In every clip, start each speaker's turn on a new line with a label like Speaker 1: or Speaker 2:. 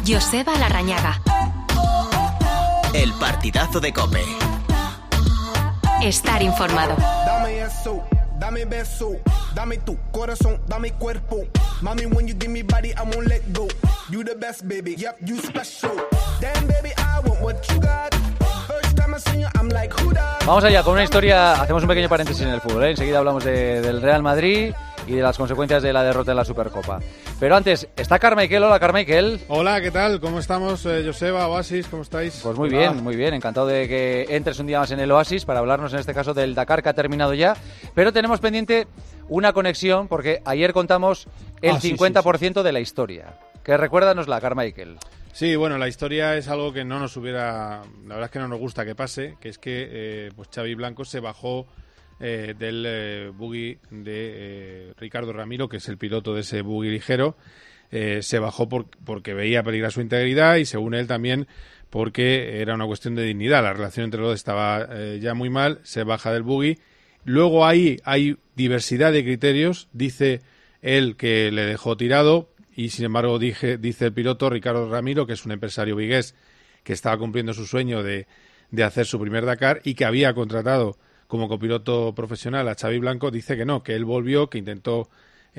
Speaker 1: Joseba Larrañaga.
Speaker 2: El partidazo de COPE.
Speaker 1: Estar informado.
Speaker 3: Dame eso, dame beso, dame tu corazón, dame cuerpo. Mami, when you give me body, I won't let go. You the best, baby, yep, you special. Damn, baby, I want what you got. First time I seen you, I'm like, who that?
Speaker 4: Vamos allá con una historia. Hacemos un pequeño paréntesis en el fútbol, ¿eh? Enseguida hablamos del Real Madrid y de las consecuencias de la derrota en la Supercopa. Pero antes, está Carmichael. Hola, Carmichael.
Speaker 5: Hola, ¿qué tal? ¿Cómo estamos, Joseba, Oasis? ¿Cómo estáis?
Speaker 4: Pues muy bien. Encantado de que entres un día más en el Oasis para hablarnos, en este caso, del Dakar, que ha terminado ya. Pero tenemos pendiente una conexión, porque ayer contamos el 50% de la historia. Que recuérdanosla, Carmichael.
Speaker 5: Sí, bueno, la historia es algo que no nos hubiera... La verdad es que no nos gusta que pase, que es que pues Xavi Blanco se bajó del buggy de Ricardo Ramiro, que es el piloto de ese buggy ligero. Se bajó porque veía peligrar su integridad y, según él, también porque era una cuestión de dignidad. La relación entre los dos estaba ya muy mal. Se baja del buggy. Luego ahí hay diversidad de criterios. Dice él que le dejó tirado y, sin embargo, dice el piloto Ricardo Ramiro, que es un empresario vigués que estaba cumpliendo su sueño de hacer su primer Dakar y que había contratado como copiloto profesional a Xavi Blanco, dice que no, que él volvió, que intentó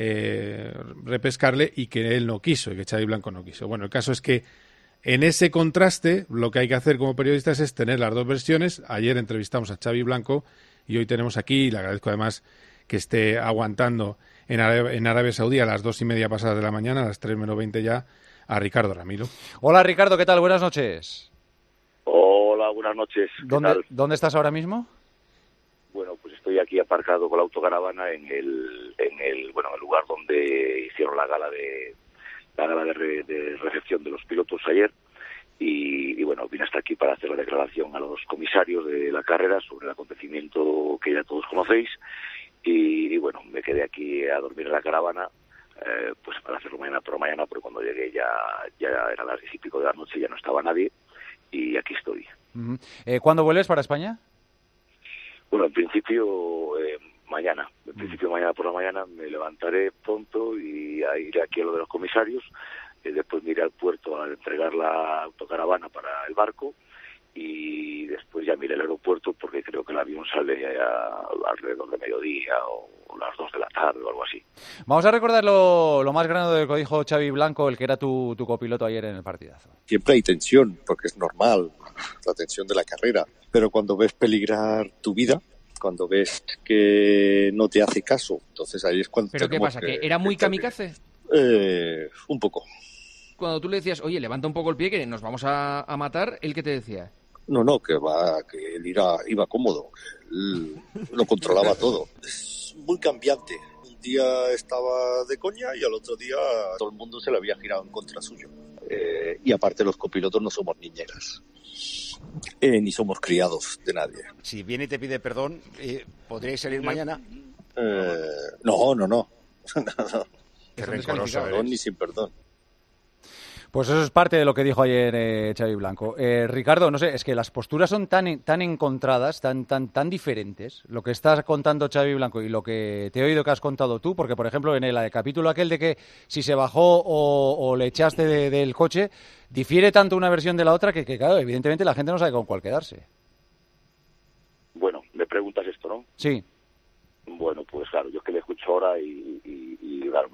Speaker 5: repescarle y que él no quiso, y que Xavi Blanco no quiso. Bueno, el caso es que en ese contraste lo que hay que hacer como periodistas es tener las dos versiones. Ayer entrevistamos a Xavi Blanco y hoy tenemos aquí, y le agradezco además que esté aguantando en Arabia Saudí a las 2:30 pasadas de la mañana, a las 3:20 ya, a Ricardo Ramiro.
Speaker 4: Hola, Ricardo, ¿qué tal? Buenas noches.
Speaker 6: Hola, buenas noches.
Speaker 4: ¿Dónde estás ahora mismo?
Speaker 6: Bueno, pues estoy aquí aparcado con la autocaravana en el lugar donde hicieron la gala de recepción de los pilotos ayer y bueno, vine hasta aquí para hacer la declaración a los comisarios de la carrera sobre el acontecimiento que ya todos conocéis y bueno, me quedé aquí a dormir en la caravana pues para hacerlo mañana por la mañana, pero cuando llegué ya eran las 10:00 de la noche, ya no estaba nadie y aquí estoy.
Speaker 4: Uh-huh. ¿Cuándo vuelves para España?
Speaker 6: Bueno, en principio mañana. En principio mañana por la mañana me levantaré pronto y iré aquí a lo de los comisarios. Después me iré al puerto a entregar la autocaravana para el barco y después ya miré el aeropuerto porque creo que el avión sale alrededor de mediodía o las 2 de la tarde o algo así.
Speaker 4: Vamos a recordar lo más grande de lo que dijo Xavi Blanco, el que era tu copiloto ayer en el partidazo.
Speaker 7: Siempre hay tensión, porque es normal, la tensión de la carrera. Pero cuando ves peligrar tu vida, cuando ves que no te hace caso, entonces ahí es cuando...
Speaker 8: ¿Pero qué pasa? ¿Que era muy kamikaze?
Speaker 7: Un poco.
Speaker 8: Cuando tú le decías, oye, levanta un poco el pie que nos vamos a matar, ¿él qué te decía?
Speaker 7: No, que él iba cómodo, él lo controlaba todo. Es muy cambiante. Un día estaba de coña y al otro día todo el mundo se le había girado en contra suyo. Y aparte los copilotos no somos niñeras. Ni somos criados de nadie.
Speaker 9: Si viene y te pide perdón, ¿podríais salir mañana?
Speaker 7: No. No.
Speaker 9: Qué rencoroso
Speaker 7: perdón ni sin perdón.
Speaker 4: Pues eso es parte de lo que dijo ayer Xavi Blanco. Ricardo, no sé, es que las posturas son tan encontradas, tan diferentes, lo que estás contando Xavi Blanco y lo que te he oído que has contado tú, porque, por ejemplo, en el capítulo aquel de que si se bajó o le echaste del coche, difiere tanto una versión de la otra que, claro, evidentemente la gente no sabe con cuál quedarse.
Speaker 6: Bueno, me preguntas esto, ¿no?
Speaker 4: Sí.
Speaker 6: Bueno, pues claro, yo es que le escucho ahora y claro,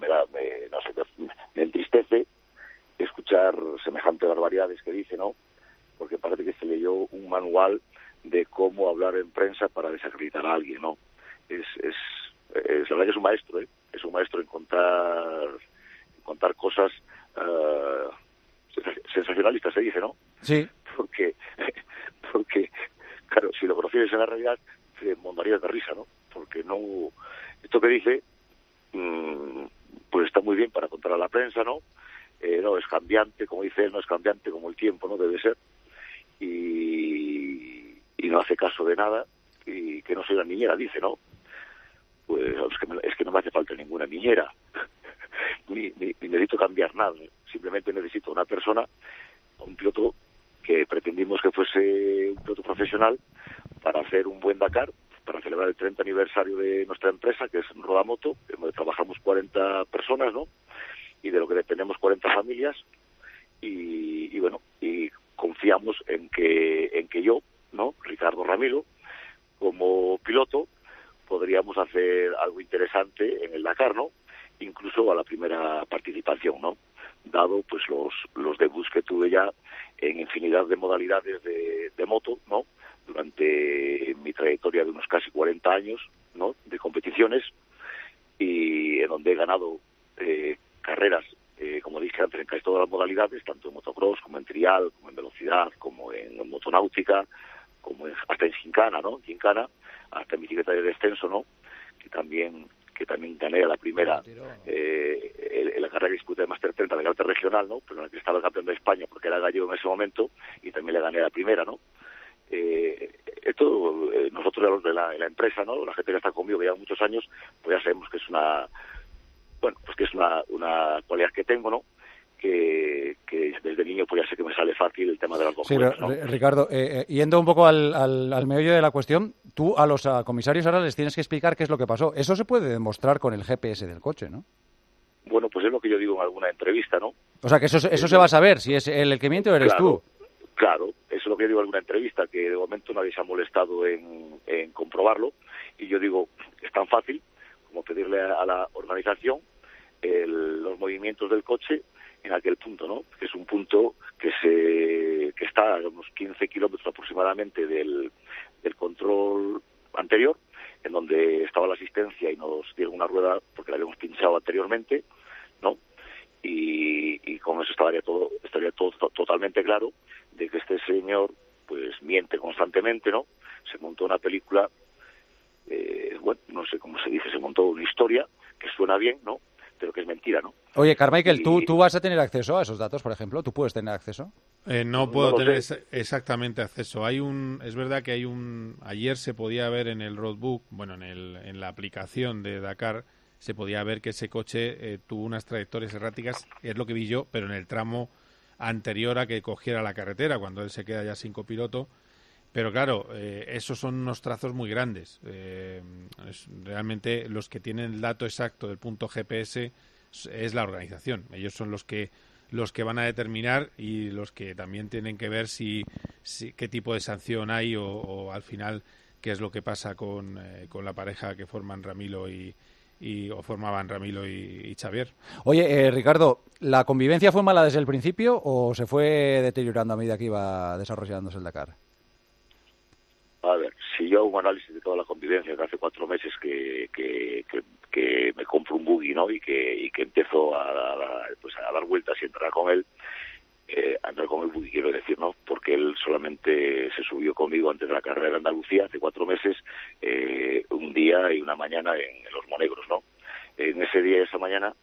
Speaker 6: me entristece escuchar semejantes barbaridades que dice, ¿no? Porque parece que se leyó un manual de cómo hablar en prensa para desacreditar a alguien, ¿no? Es la verdad que es un maestro, ¿eh? Es un maestro en contar cosas sensacionalistas, se dice, ¿no?
Speaker 4: Sí.
Speaker 6: Porque claro, si lo conocieras en la realidad, te montarías de risa, ¿no? Porque no, esto que dice, pues está muy bien para contar a la prensa, ¿no? No es cambiante, como dice él, no es cambiante como el tiempo, no debe ser, y no hace caso de nada, y que no soy una niñera, dice, ¿no? Pues es que no me hace falta ninguna niñera, ni necesito cambiar nada, simplemente necesito una persona, un piloto que pretendimos que fuese un piloto profesional para hacer un buen Dakar, para celebrar el 30 aniversario de nuestra empresa, que es Rodamoto, donde trabajamos 40 personas, ¿no? Y de lo que dependemos 40 familias, y bueno, y confiamos en que yo, ¿no? Ricardo Ramilo, como piloto, podríamos hacer algo interesante en el Dakar, ¿no? Incluso a la primera participación, ¿no? Dado pues los debuts que tuve ya en infinidad de modalidades de moto, ¿no? Durante mi trayectoria de unos casi 40 años, ¿no? De competiciones, y en donde he ganado carreras, como dije antes, en casi todas las modalidades, tanto en motocross como en trial, como en velocidad, como en motonáutica, como hasta en gincana, ¿no? Gincana, hasta en bicicleta de descenso, ¿no? Que también gané a la primera en la carrera que disputé de Master 30 de carácter regional, ¿no? Pero en la que estaba el campeón de España porque era gallego en ese momento, y también le gané a la primera, ¿no? Esto nosotros los de la empresa, ¿no? La gente que está conmigo que lleva muchos años, pues ya sabemos que es una cualidad que tengo, ¿no? Que desde niño pues ya sé que me sale fácil el tema de las dos cosas, ¿no?
Speaker 4: Ricardo, yendo un poco al meollo de la cuestión, tú a los comisarios ahora les tienes que explicar qué es lo que pasó. Eso se puede demostrar con el GPS del coche, ¿no?
Speaker 6: Bueno, pues es lo que yo digo en alguna entrevista, ¿no?
Speaker 4: O sea, que eso se va a saber, si es el que miente o eres tú.
Speaker 6: Claro, eso es lo que yo digo en alguna entrevista, que de momento nadie se ha molestado en comprobarlo, y yo digo, es tan fácil como pedirle a la organización los movimientos del coche en aquel punto, ¿no? Que es un punto que está a unos 15 kilómetros aproximadamente del control anterior, en donde estaba la asistencia y nos dieron una rueda porque la habíamos pinchado anteriormente, ¿no? Y con eso estaría todo totalmente claro de que este señor pues miente constantemente, ¿no? Se montó una película, bueno, no sé cómo se dice, se montó una historia que suena bien, ¿no? Pero que es mentira, ¿no?
Speaker 4: Oye, Carmichael, ¿tú vas a tener acceso a esos datos, por ejemplo? ¿Tú puedes tener acceso?
Speaker 5: No puedo tener exactamente acceso. Es verdad que ayer se podía ver en el roadbook, bueno, en la aplicación de Dakar, se podía ver que ese coche tuvo unas trayectorias erráticas, es lo que vi yo, pero en el tramo anterior a que cogiera la carretera, cuando él se queda ya sin copiloto. Pero claro, esos son unos trazos muy grandes. Realmente los que tienen el dato exacto del punto GPS es la organización. Ellos son los que van a determinar, y los que también tienen que ver qué tipo de sanción hay o al final qué es lo que pasa con la pareja que forman Ramilo o formaban Ramilo y Xavier.
Speaker 4: Oye, Ricardo, ¿la convivencia fue mala desde el principio o se fue deteriorando a medida que iba desarrollándose el Dakar?
Speaker 6: A ver, si yo hago un análisis de toda la convivencia, que hace 4 meses que me compro un buggy, ¿no? Y que empiezo a dar vueltas y entrar con él, andar con el buggy, quiero decir, ¿no? Porque él solamente se subió conmigo antes de la carrera de Andalucía, hace 4 meses, un día y una mañana en Los Monegros, ¿no? En ese día y esa mañana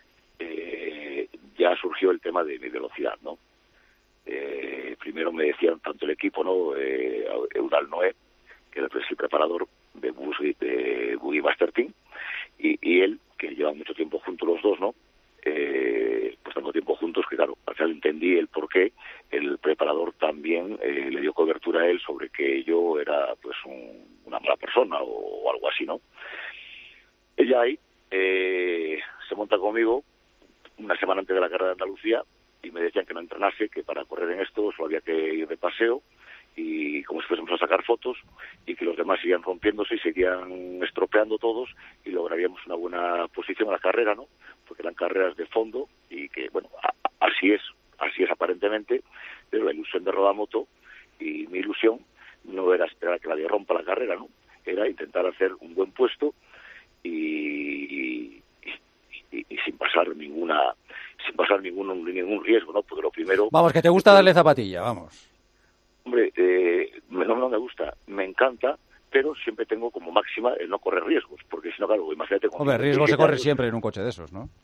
Speaker 6: ya surgió el tema de mi velocidad, ¿no? Primero me decían tanto el equipo, ¿no? Eudal Noé, que era el preparador de Buggy Master Team, y él, que llevan mucho tiempo juntos los dos, ¿no? Pues tanto tiempo juntos que, claro, al final entendí el por qué el preparador también le dio cobertura a él sobre que yo era pues una mala persona o algo así, ¿no? Ella ahí se monta conmigo una semana antes de la carrera de Andalucía y me decían que no entrenase, que para correr en esto solo había que ir de paseo y como si fuésemos a sacar fotos, y que los demás seguían rompiéndose y seguían estropeando todos y lograríamos una buena posición en la carrera, ¿no? Porque eran carreras de fondo y que, bueno, así es aparentemente, pero la ilusión de Rodamoto y mi ilusión no era esperar que nadie rompa la carrera, ¿no? Era intentar hacer un buen puesto y sin pasar ningún riesgo, ¿no? Porque lo primero...
Speaker 4: Vamos, que te gusta darle zapatilla, vamos.
Speaker 6: Hombre, no me gusta, me encanta, pero siempre tengo como máxima el no correr riesgos, porque si no, claro, imagínate...
Speaker 4: Hombre, riesgo se corre siempre en un coche de esos, ¿no?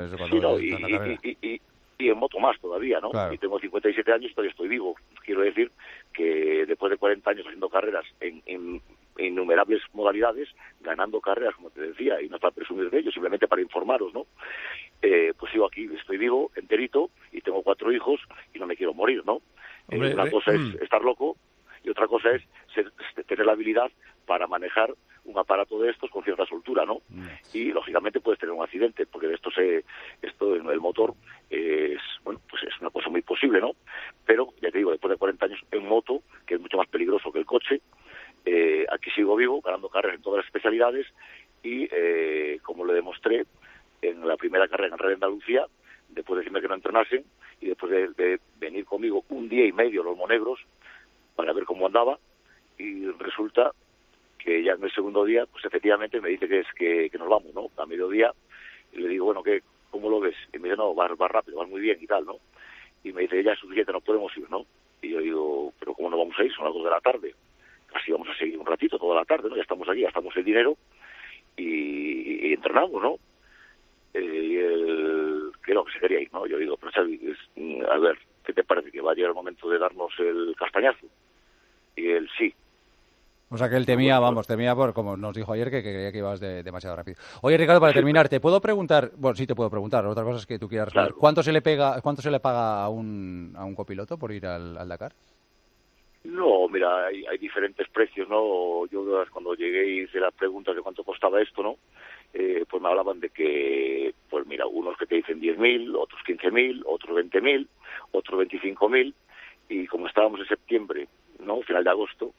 Speaker 6: Y en moto más todavía, ¿no?
Speaker 4: Claro.
Speaker 6: Y tengo 57 años y todavía estoy vivo. Quiero decir que después de 40 años haciendo carreras en innumerables modalidades, ganando carreras, como te decía, y no es para presumir de ello, simplemente para informaros, ¿no? Pues sigo aquí, estoy vivo, enterito, y tengo 4 hijos y no me quiero morir, ¿no? Una cosa es estar loco y otra cosa es tener la habilidad para manejar un aparato de estos con cierta soltura, ¿no? Y lógicamente puedes tener un accidente, porque esto en el motor es, bueno, pues es una cosa muy posible, ¿no? Pero, ya te digo, después de 40 años en moto, que es mucho más peligroso que el coche, aquí sigo vivo, ganando carreras en todas las especialidades y, como le demostré en la primera carrera en Red Andalucía, después de decirme que no entrenasen y después de venir conmigo un día y medio los monegros para ver cómo andaba, y resulta que ya en el segundo día, pues efectivamente me dice que nos vamos, ¿no? A mediodía, y le digo, bueno, ¿cómo lo ves? Y me dice, no, vas rápido, vas muy bien y tal, ¿no? Y me dice, ya es suficiente, no podemos ir, ¿no? Y yo digo, pero ¿cómo no vamos a ir? Son las 2 de la tarde. Casi vamos a seguir un ratito, toda la tarde, ¿no? Ya estamos aquí, gastamos el dinero y entrenamos, ¿no? Que no, que se quería ir, ¿no? Yo digo, pero Xavi, a ver, ¿qué te parece? ¿Que va a llegar el momento de darnos el castañazo? Y él, sí.
Speaker 4: O sea que él temía por, como nos dijo ayer, que creía que ibas demasiado rápido. Oye, Ricardo, para terminar, ¿te puedo preguntar? Bueno, sí te puedo preguntar, otra cosa es que tú quieras responder.
Speaker 6: Claro.
Speaker 4: ¿Cuánto se le paga a un copiloto por ir al Dakar?
Speaker 6: No, mira, hay diferentes precios, ¿no? Yo cuando llegué y hice las preguntas de cuánto costaba esto, ¿no? Pues me hablaban de que, pues mira, unos que te dicen 10.000, otros 15.000, otros 20.000, otros 25.000, y como estábamos en septiembre, ¿no? Final de agosto,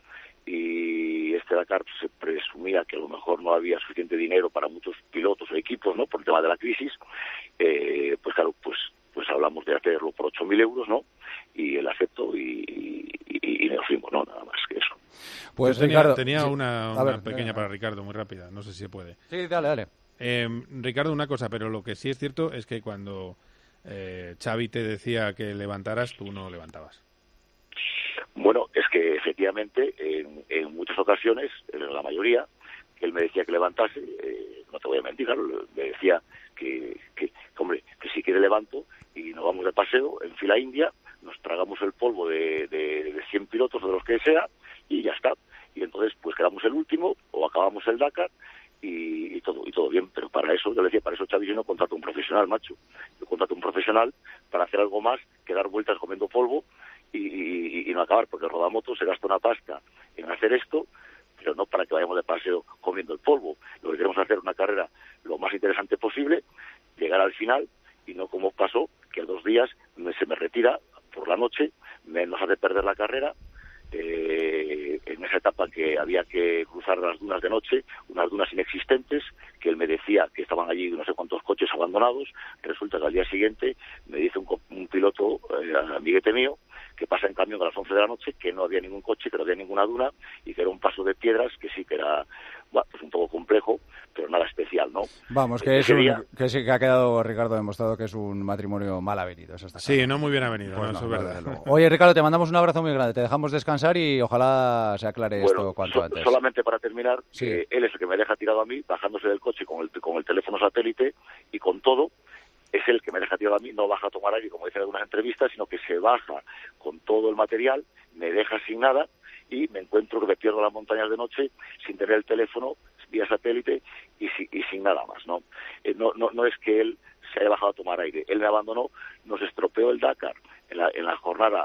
Speaker 6: y este Dakar se presumía que a lo mejor no había suficiente dinero para muchos pilotos o equipos, ¿no? Por el tema de la crisis, pues claro, pues hablamos de hacerlo por 8.000 euros, ¿no? Y él aceptó y nos fuimos, ¿no? Nada más que eso.
Speaker 4: Pues
Speaker 5: Ricardo,
Speaker 4: Ricardo,
Speaker 5: tenía
Speaker 4: sí,
Speaker 5: una pequeña para Ricardo, muy rápida, no sé si se puede.
Speaker 4: Sí, dale.
Speaker 5: Ricardo, una cosa, pero lo que sí es cierto es que cuando Xavi te decía que levantaras, tú no levantabas.
Speaker 6: Bueno, es que efectivamente en muchas ocasiones, en la mayoría, que él me decía que levantase, no te voy a mentir, claro, me decía que hombre, que si quiere levanto y nos vamos de paseo en fila india, nos tragamos el polvo de 100 pilotos, de los que sea, y ya está. Y entonces pues quedamos el último o acabamos el Dakar y todo bien. Pero para eso, yo le decía, para eso Xavi, yo no contrato un profesional, macho. Yo contrato un profesional para hacer algo más que dar vueltas comiendo polvo y no acabar, porque el rodamoto se gasta una pasta en hacer esto, pero no para que vayamos de paseo comiendo el polvo. Lo que queremos es hacer una carrera lo más interesante posible, llegar al final, y no como pasó, que a 2 días se me retira por la noche, nos hace perder la carrera, en esa etapa que había que cruzar las dunas de noche, unas dunas inexistentes, que él me decía que estaban allí no sé cuántos coches abandonados. Resulta que al día siguiente me dice un piloto, amiguete mío, que pasa en camión a las 11 de la noche, que no había ningún coche, que no había ninguna duna, y que era un paso de piedras, que sí que era, bueno, pues un poco complejo, pero nada especial, ¿no?
Speaker 4: Vamos, que ha quedado, Ricardo, demostrado que es un matrimonio mal avenido. Eso está claro.
Speaker 5: Sí, no muy bien avenido, pues eso es verdad.
Speaker 4: Oye, Ricardo, te mandamos un abrazo muy grande, te dejamos descansar y ojalá se aclare esto cuanto antes.
Speaker 6: Solamente para terminar,
Speaker 4: sí.
Speaker 6: Él es el que me deja tirado a mí, bajándose del coche con el teléfono satélite y con todo. Es el que me deja tirado a mí, no baja a tomar aire, como dicen en algunas entrevistas, sino que se baja con todo el material, me deja sin nada y me encuentro que me pierdo las montañas de noche sin tener el teléfono vía satélite y sin nada más, ¿no? No es que él se haya bajado a tomar aire, él me abandonó, nos estropeó el Dakar en la jornada,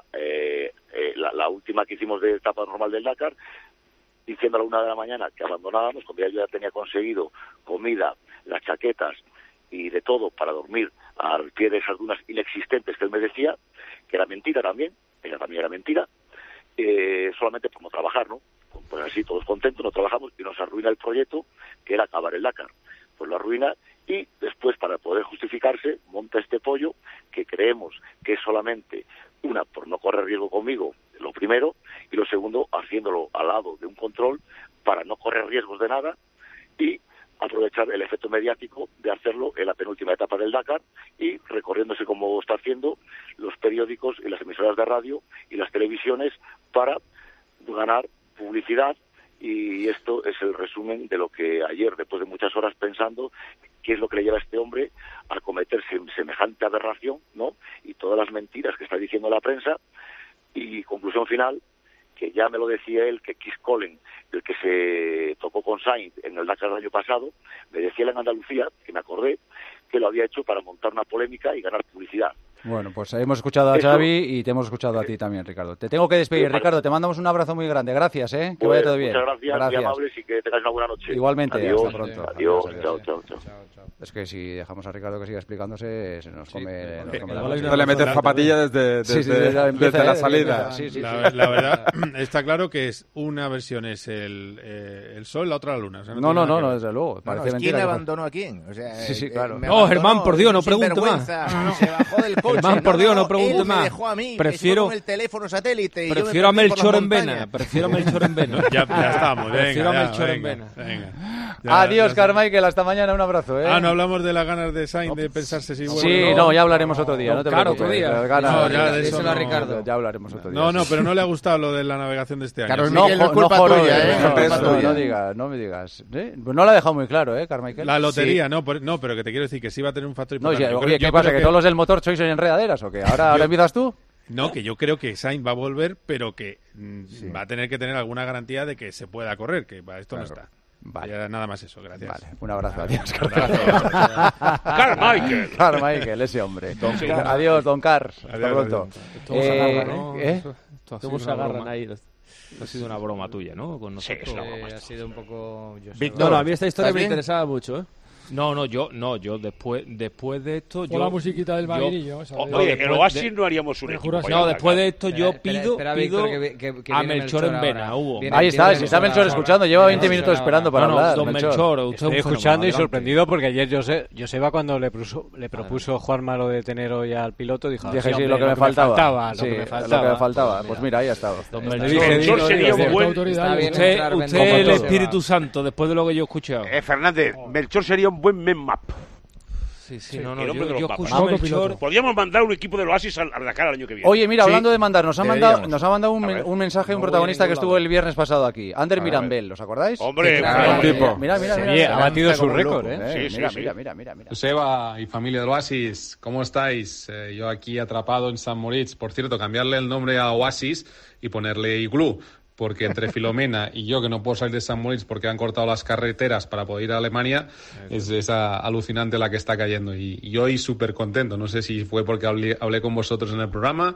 Speaker 6: la última que hicimos de etapa normal del Dakar, diciendo a la 1 de la mañana que abandonábamos, cuando yo ya tenía conseguido comida, las chaquetas y de todo para dormir al pie de esas dunas inexistentes que él me decía, que era mentira también, ella también era mentira, solamente por no trabajar, ¿no? Pues así todos contentos, no trabajamos y nos arruina el proyecto, que era acabar el Dakar. Pues lo arruina y después, para poder justificarse, monta este pollo que creemos que es solamente por no correr riesgo conmigo, lo primero, y lo segundo, haciéndolo al lado de un control para no correr riesgos de nada y aprovechar el efecto mediático de hacerlo en la penúltima etapa del Dakar y recorriéndose como está haciendo los periódicos y las emisoras de radio y las televisiones para ganar publicidad. Y esto es el resumen de lo que ayer, después de muchas horas pensando qué es lo que le lleva a este hombre a cometer semejante aberración, ¿no? Y todas las mentiras que está diciendo la prensa. Y conclusión final, que ya me lo decía él, que Keith Collen, el que se tocó con Sainz en el Dakar del año pasado, me decía él en Andalucía, que me acordé, que lo había hecho para montar una polémica y ganar publicidad.
Speaker 4: Bueno, pues hemos escuchado a
Speaker 6: Eso.
Speaker 4: Xavi y te hemos escuchado a ti también, Ricardo. Te tengo que despedir,
Speaker 6: Sí, vale.
Speaker 4: Ricardo. Te mandamos un abrazo muy grande. Gracias, ¿eh? Que
Speaker 6: Pues,
Speaker 4: vaya todo bien.
Speaker 6: muchas gracias, muy amables y que tengáis una buena noche.
Speaker 4: Igualmente,
Speaker 6: Adiós,
Speaker 4: hasta pronto.
Speaker 6: Adiós,
Speaker 4: Adiós,
Speaker 6: chao, chao.
Speaker 4: Es que si dejamos a Ricardo que siga explicándose, se nos come, nos come la
Speaker 10: Igual hay
Speaker 4: noche.
Speaker 10: una le metes zapatilla desde la salida.
Speaker 5: La verdad, está claro que es una versión es el sol, la otra la luna. O sea,
Speaker 4: No,
Speaker 5: tiene
Speaker 4: no,
Speaker 5: nada
Speaker 4: no,
Speaker 5: que
Speaker 4: no,
Speaker 5: ver.
Speaker 4: desde luego.
Speaker 11: No,
Speaker 4: Parece
Speaker 11: es
Speaker 4: mentira
Speaker 11: quién
Speaker 4: que-
Speaker 11: abandonó a quién. O sea,
Speaker 4: Sí, sí, claro.
Speaker 11: me
Speaker 12: No,
Speaker 11: abandonó,
Speaker 12: Germán, por Dios, no pregunte
Speaker 11: sinvergüenza,
Speaker 12: más.
Speaker 11: Se bajó del coche.
Speaker 12: Germán, por Dios, no pregunte
Speaker 11: él
Speaker 12: más.
Speaker 11: me dejó a mí, que
Speaker 12: Prefiero-
Speaker 11: se fue con el teléfono satélite. Y yo me
Speaker 12: Prefiero a
Speaker 11: perdí por las
Speaker 12: Melchor en
Speaker 11: montañas.
Speaker 12: vena. Prefiero a Melchor en vena.
Speaker 5: Ya estamos,
Speaker 12: Prefiero
Speaker 5: venga.
Speaker 12: a Melchor en
Speaker 5: venga,
Speaker 12: vena.
Speaker 5: venga. Ya,
Speaker 4: Adiós,
Speaker 5: ya está.
Speaker 4: Carmichael. Hasta mañana. Un abrazo, ¿eh?
Speaker 5: No hablamos de las ganas de Sainz de pensarse si vuelve.
Speaker 4: Sí, no, ya hablaremos otro día. No te
Speaker 8: claro,
Speaker 4: preocupes.
Speaker 8: otro día.
Speaker 4: Las ganas-
Speaker 5: No, ya de
Speaker 8: Díselo
Speaker 5: eso
Speaker 8: a
Speaker 5: no.
Speaker 8: Ricardo.
Speaker 4: Ya hablaremos otro día.
Speaker 5: No,
Speaker 4: sí.
Speaker 5: pero no le ha gustado lo de la navegación de este año.
Speaker 11: Carlos
Speaker 5: Sí.
Speaker 11: Miguel, no es culpa
Speaker 4: joder,
Speaker 11: tuya, ¿eh?
Speaker 4: no,
Speaker 11: No es
Speaker 4: no,
Speaker 11: tuya.
Speaker 4: no digas. ¿Eh? No lo ha dejado muy claro, ¿eh, Carmichael?
Speaker 5: La lotería, no, no, pero que te quiero decir que sí va a tener un factor
Speaker 4: No,
Speaker 5: importante.
Speaker 4: ya,
Speaker 5: Yo
Speaker 4: oye,
Speaker 5: creo-
Speaker 4: ¿qué
Speaker 5: yo
Speaker 4: pasa?
Speaker 5: creo
Speaker 4: ¿Que todos los del motor sois en enredaderas o qué? ¿Ahora empiezas tú?
Speaker 5: No, que yo creo que Sainz va a volver, pero que va a tener que tener alguna garantía de que se pueda correr, que para esto no está.
Speaker 4: Vale.
Speaker 5: Ya nada más eso, gracias.
Speaker 4: Vale, un abrazo. Adiós,
Speaker 2: Carmichael.
Speaker 4: Carmichael, ese hombre. Adiós, don Car. Hasta
Speaker 5: Adiós,
Speaker 4: pronto.
Speaker 10: Todos se agarran, ¿no?
Speaker 4: ¿eh?
Speaker 10: Todos se agarran ahí. Ha sido una broma tuya, ¿no? Con nosotros.
Speaker 8: Ha sido un poco...
Speaker 10: No, no, a mí esta historia
Speaker 11: ¿estás
Speaker 10: me
Speaker 11: bien?
Speaker 10: interesaba mucho, ¿eh? No, yo después de esto...
Speaker 13: Con la musiquita del bailinillo. esa de-
Speaker 2: Oye,
Speaker 10: después
Speaker 2: en Oasis
Speaker 10: de-
Speaker 2: no haríamos un
Speaker 13: Me
Speaker 2: equipo.
Speaker 13: juras-
Speaker 2: para
Speaker 10: No,
Speaker 2: ir a
Speaker 10: después de
Speaker 2: atacar.
Speaker 10: esto yo pido
Speaker 8: Espera, Víctor, que
Speaker 10: a
Speaker 8: viene
Speaker 10: Melchor en vena,
Speaker 8: ahora.
Speaker 10: Hugo.
Speaker 8: Viene-
Speaker 4: Ahí está,
Speaker 8: viene
Speaker 4: si está Melchor
Speaker 8: ahora.
Speaker 4: escuchando, lleva 20
Speaker 8: Viene
Speaker 4: minutos
Speaker 8: Melchor
Speaker 4: esperando para
Speaker 10: No, no,
Speaker 4: hablar.
Speaker 10: don Melchor, usted es
Speaker 14: Estoy
Speaker 10: un
Speaker 14: escuchando y
Speaker 10: fenómeno,
Speaker 14: sorprendido porque ayer Joseba cuando le propuso Juanma lo de tener hoy al piloto dijo
Speaker 4: Dije, sí,
Speaker 14: hombre,
Speaker 4: lo que me faltaba.
Speaker 14: lo
Speaker 4: Sí,
Speaker 14: que me faltaba.
Speaker 4: Pues mira, ahí ha estado.
Speaker 10: Don
Speaker 14: Le
Speaker 10: Melchor,
Speaker 14: dije,
Speaker 2: Melchor
Speaker 14: dilo,
Speaker 2: sería
Speaker 14: dilo,
Speaker 2: un
Speaker 14: dilo.
Speaker 2: buen...
Speaker 13: autoridad.
Speaker 8: Está bien
Speaker 10: Usted,
Speaker 8: entrar
Speaker 10: usted
Speaker 8: vendiendo
Speaker 10: el
Speaker 8: todo.
Speaker 10: Espíritu Santo, después de lo que yo he escuchado.
Speaker 2: Fernández, Melchor sería un buen map.
Speaker 10: Sí, no,
Speaker 2: el hombre de los
Speaker 10: yo
Speaker 2: mapas.
Speaker 10: escucho a Melchor.
Speaker 2: Podríamos mandar un equipo del Oasis al Dakar el año que viene.
Speaker 4: Oye, mira,
Speaker 11: Sí,
Speaker 4: hablando de mandar, nos ha mandado
Speaker 2: A ver.
Speaker 4: un mensaje un
Speaker 10: No voy a
Speaker 4: protagonista que
Speaker 10: ningún
Speaker 4: estuvo
Speaker 10: lado.
Speaker 4: el viernes pasado aquí. Ander Mirambel, ¿os acordáis?
Speaker 2: Hombre,
Speaker 4: Mira,
Speaker 10: tipo.
Speaker 4: Mira.
Speaker 14: Oye, ha batido su récord,
Speaker 2: Sí,
Speaker 14: ¿eh?
Speaker 2: sí,
Speaker 4: Mira.
Speaker 15: Joseba y familia del Oasis, ¿cómo estáis? Yo aquí atrapado en San Moritz. Por cierto, cambiarle el nombre a Oasis y ponerle Iglú, porque entre Filomena y yo, que no puedo salir de San Moritz porque han cortado las carreteras para poder ir a Alemania, es alucinante la que está cayendo. Y hoy súper contento. No sé si fue porque hablé con vosotros en el programa,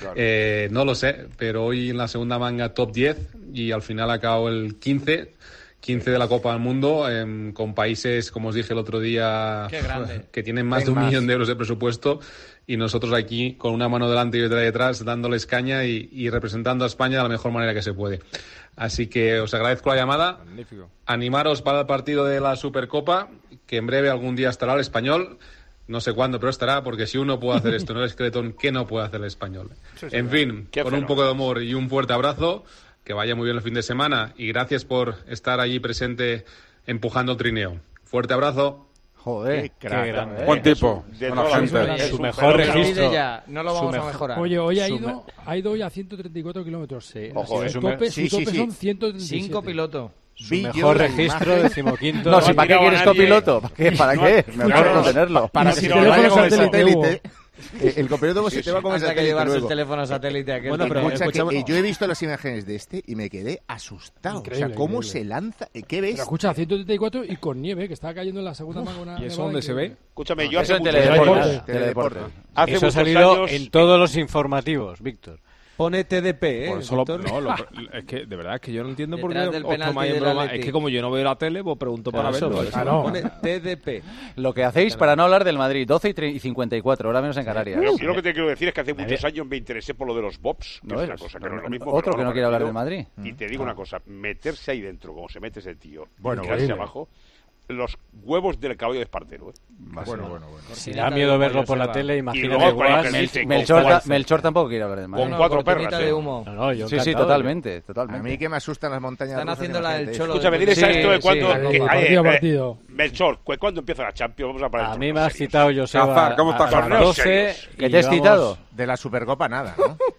Speaker 15: no lo sé, pero hoy en la segunda manga top 10 y al final acabó el 15 de la Copa del Mundo, con países, como os dije el otro día, que tienen más de 1 millón de euros de presupuesto, y nosotros aquí con una mano delante y otra detrás dándoles caña y representando a España de la mejor manera que se puede. Así que os agradezco la llamada.
Speaker 10: Magnífico.
Speaker 15: Animaros para el partido de la Supercopa, que en breve algún día estará el Español. No sé cuándo, pero estará, porque si uno puede hacer esto en el Esqueletón, ¿qué no puede hacer el Español? En fin,
Speaker 2: Qué
Speaker 15: con un
Speaker 2: fenómeno.
Speaker 15: poco de humor y un fuerte abrazo, que vaya muy bien el fin de semana, y gracias por estar allí presente empujando el trineo. Fuerte abrazo.
Speaker 4: Joder,
Speaker 14: Qué grande.
Speaker 10: Buen tipo.
Speaker 2: De
Speaker 10: Buena
Speaker 2: toda la
Speaker 10: gente.
Speaker 2: vida. Es
Speaker 14: Su
Speaker 2: un
Speaker 14: mejor
Speaker 2: fenómeno.
Speaker 14: registro.
Speaker 8: Ya, no lo vamos a mejorar.
Speaker 13: Oye, hoy ha
Speaker 14: Su
Speaker 13: ido hoy a 134 kilómetros. Sí.
Speaker 2: Ojo,
Speaker 13: Su tope,
Speaker 11: sí,
Speaker 13: su tope
Speaker 11: sí.
Speaker 13: son 137.
Speaker 8: 5 pilotos.
Speaker 14: Su
Speaker 11: Vi yo
Speaker 14: mejor
Speaker 11: la
Speaker 14: registro,
Speaker 11: imagen.
Speaker 14: decimoquinto.
Speaker 4: No, si para qué
Speaker 2: tirado a
Speaker 4: quieres
Speaker 2: nadie.
Speaker 4: copiloto. ¿Para qué? Mejor no tenerlo.
Speaker 11: Para
Speaker 13: Sí,
Speaker 11: que
Speaker 13: teléfono
Speaker 11: vaya con el
Speaker 13: satélite,
Speaker 11: satélite. El copiloto se te va con el
Speaker 8: Hasta que
Speaker 11: satélite
Speaker 8: llevarse el
Speaker 11: luego.
Speaker 8: teléfono satélite aquel.
Speaker 10: Bueno, pero
Speaker 11: Escucha, que,
Speaker 10: escuchamos-
Speaker 11: yo he visto las imágenes de este y me quedé asustado.
Speaker 13: Increíble,
Speaker 11: o sea, cómo
Speaker 13: increíble.
Speaker 11: se lanza. ¿Qué
Speaker 13: Pero
Speaker 11: ves?
Speaker 13: escucha, 134 y con nieve, que estaba cayendo en la segunda manga.
Speaker 10: ¿Y eso dónde se ve?
Speaker 2: Escúchame, yo
Speaker 4: Eso
Speaker 2: hace
Speaker 4: en
Speaker 2: muchos
Speaker 4: Teledeportes.
Speaker 2: años...
Speaker 4: Teledeportes.
Speaker 2: Hace
Speaker 14: Eso ha
Speaker 2: muchos
Speaker 14: salido
Speaker 2: años...
Speaker 14: en todos los informativos, Víctor.
Speaker 10: Pone TDP, ¿eh?
Speaker 5: Por solo-
Speaker 10: Víctor?
Speaker 5: no,
Speaker 10: es que de verdad es que yo no entiendo por qué
Speaker 8: Detrás del
Speaker 10: os
Speaker 8: penalti
Speaker 10: tomáis en
Speaker 8: del
Speaker 10: broma.
Speaker 8: Atleti.
Speaker 10: Es que como yo no veo la tele, pues pregunto para
Speaker 14: Claro,
Speaker 10: verlo.
Speaker 14: eso,
Speaker 13: claro.
Speaker 10: Pone TDP.
Speaker 4: Lo que hacéis para no hablar del Madrid, 12 y 54, ahora menos en Canarias.
Speaker 2: Yo lo que te quiero decir es que hace muchos años me interesé por lo de los bobs, que
Speaker 4: No
Speaker 2: es una
Speaker 4: es.
Speaker 2: cosa que no es lo mismo.
Speaker 4: Otro
Speaker 2: pero
Speaker 4: que no
Speaker 2: bueno,
Speaker 4: quiere hablar
Speaker 2: parecido.
Speaker 4: del Madrid.
Speaker 2: Y te digo una cosa, meterse ahí dentro, como se mete ese tío,
Speaker 11: Bueno,
Speaker 2: y tirarse
Speaker 11: increíble.
Speaker 2: abajo, los huevos del caballo de Espartero.
Speaker 11: Bueno.
Speaker 14: Si da miedo verlo por la tele,
Speaker 2: Y
Speaker 14: imagínate
Speaker 2: luego con lo
Speaker 14: Guas.
Speaker 2: que dice,
Speaker 4: Melchor tampoco quiere hablar del Madrid.
Speaker 2: Con cuatro
Speaker 8: cortinita
Speaker 2: perras,
Speaker 8: de
Speaker 2: ¿eh?
Speaker 8: humo.
Speaker 14: No, yo
Speaker 4: Sí, sí,
Speaker 14: encantado.
Speaker 4: totalmente,
Speaker 11: A
Speaker 4: totalmente.
Speaker 11: mí que me asustan las montañas
Speaker 8: Están
Speaker 11: rusas,
Speaker 8: haciendo la del
Speaker 11: imagínate
Speaker 8: cholo.
Speaker 11: eso.
Speaker 2: Escúchame, diles a esto de cuándo...
Speaker 13: sí. Partido a partido.
Speaker 2: Melchor, ¿cuándo empieza la Champions? Vamos a parar
Speaker 14: A
Speaker 2: el
Speaker 14: mí
Speaker 2: torneo
Speaker 14: me has
Speaker 2: serios.
Speaker 14: citado, Joseba,
Speaker 10: Cazar, ¿cómo está
Speaker 14: a
Speaker 10: Cazar?
Speaker 14: las 12
Speaker 2: Serios.
Speaker 14: y
Speaker 4: ¿Que te has
Speaker 14: llevamos-
Speaker 4: citado?
Speaker 11: De la Supercopa nada, ¿no?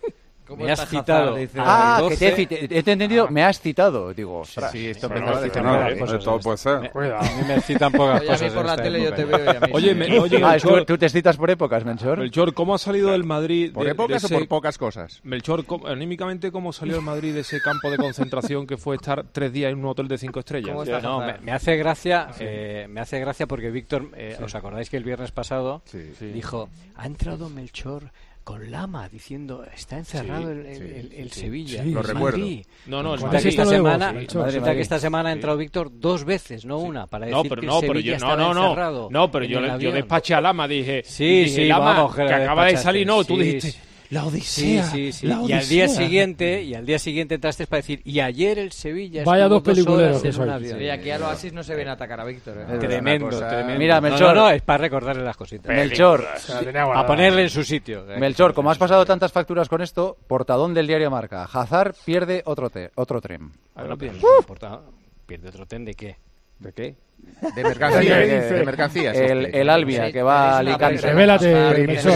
Speaker 14: Me has citado.
Speaker 4: Que te he entendido, me has citado. Digo, ostras.
Speaker 11: Sí, esto
Speaker 14: Bueno,
Speaker 11: empezó a
Speaker 14: citan
Speaker 11: decir
Speaker 14: pocas cosas.
Speaker 16: todo puede ser.
Speaker 14: A mí me citan pocas
Speaker 10: Oye,
Speaker 14: cosas.
Speaker 10: a mí por
Speaker 14: en
Speaker 10: la
Speaker 14: esta
Speaker 10: tele yo
Speaker 14: época.
Speaker 10: te veo y a mí
Speaker 13: Oye, Melchor,
Speaker 4: tú te citas por épocas, Melchor.
Speaker 12: Melchor, ¿cómo ha salido el Madrid?
Speaker 11: ¿Por épocas o por pocas cosas?
Speaker 12: Melchor, anímicamente, ¿cómo salió el Madrid de ese campo de concentración que fue estar 3 días en un hotel de 5 estrellas?
Speaker 14: No, me hace gracia, porque Víctor, ¿os acordáis que el viernes pasado dijo, ha entrado Melchor con Lama diciendo, está encerrado el Sevilla?
Speaker 11: Lo recuerdo.
Speaker 14: Resulta que esta semana ha entrado Víctor 2 veces, no una, para decir que el Sevilla estaba encerrado.
Speaker 12: No, pero yo despaché a Lama, dije,
Speaker 14: Lama,
Speaker 12: vamos, que acaba de salir, no, tú dijiste... La Odisea. La Odisea.
Speaker 14: Y al día siguiente entraste para decir, y ayer el Sevilla
Speaker 13: vaya
Speaker 14: estuvo
Speaker 13: 2 peliculeros
Speaker 14: horas en un avión.
Speaker 10: Y aquí a los Asis no se viene a atacar a Víctor.
Speaker 14: Tremendo.
Speaker 4: Mira, Melchor.
Speaker 14: No, es para recordarle las cositas.
Speaker 4: Melchor.
Speaker 14: A ponerle en su sitio.
Speaker 4: Melchor, como has pasado tantas facturas con esto, portadón del diario Marca. Hazard pierde otro tren.
Speaker 14: Bueno, pierde otro tren, ¿de qué?
Speaker 4: ¿De qué?
Speaker 11: De mercancías. De mercancías.
Speaker 4: El Albia, que va a Alicante.
Speaker 13: Revélate, Melchor.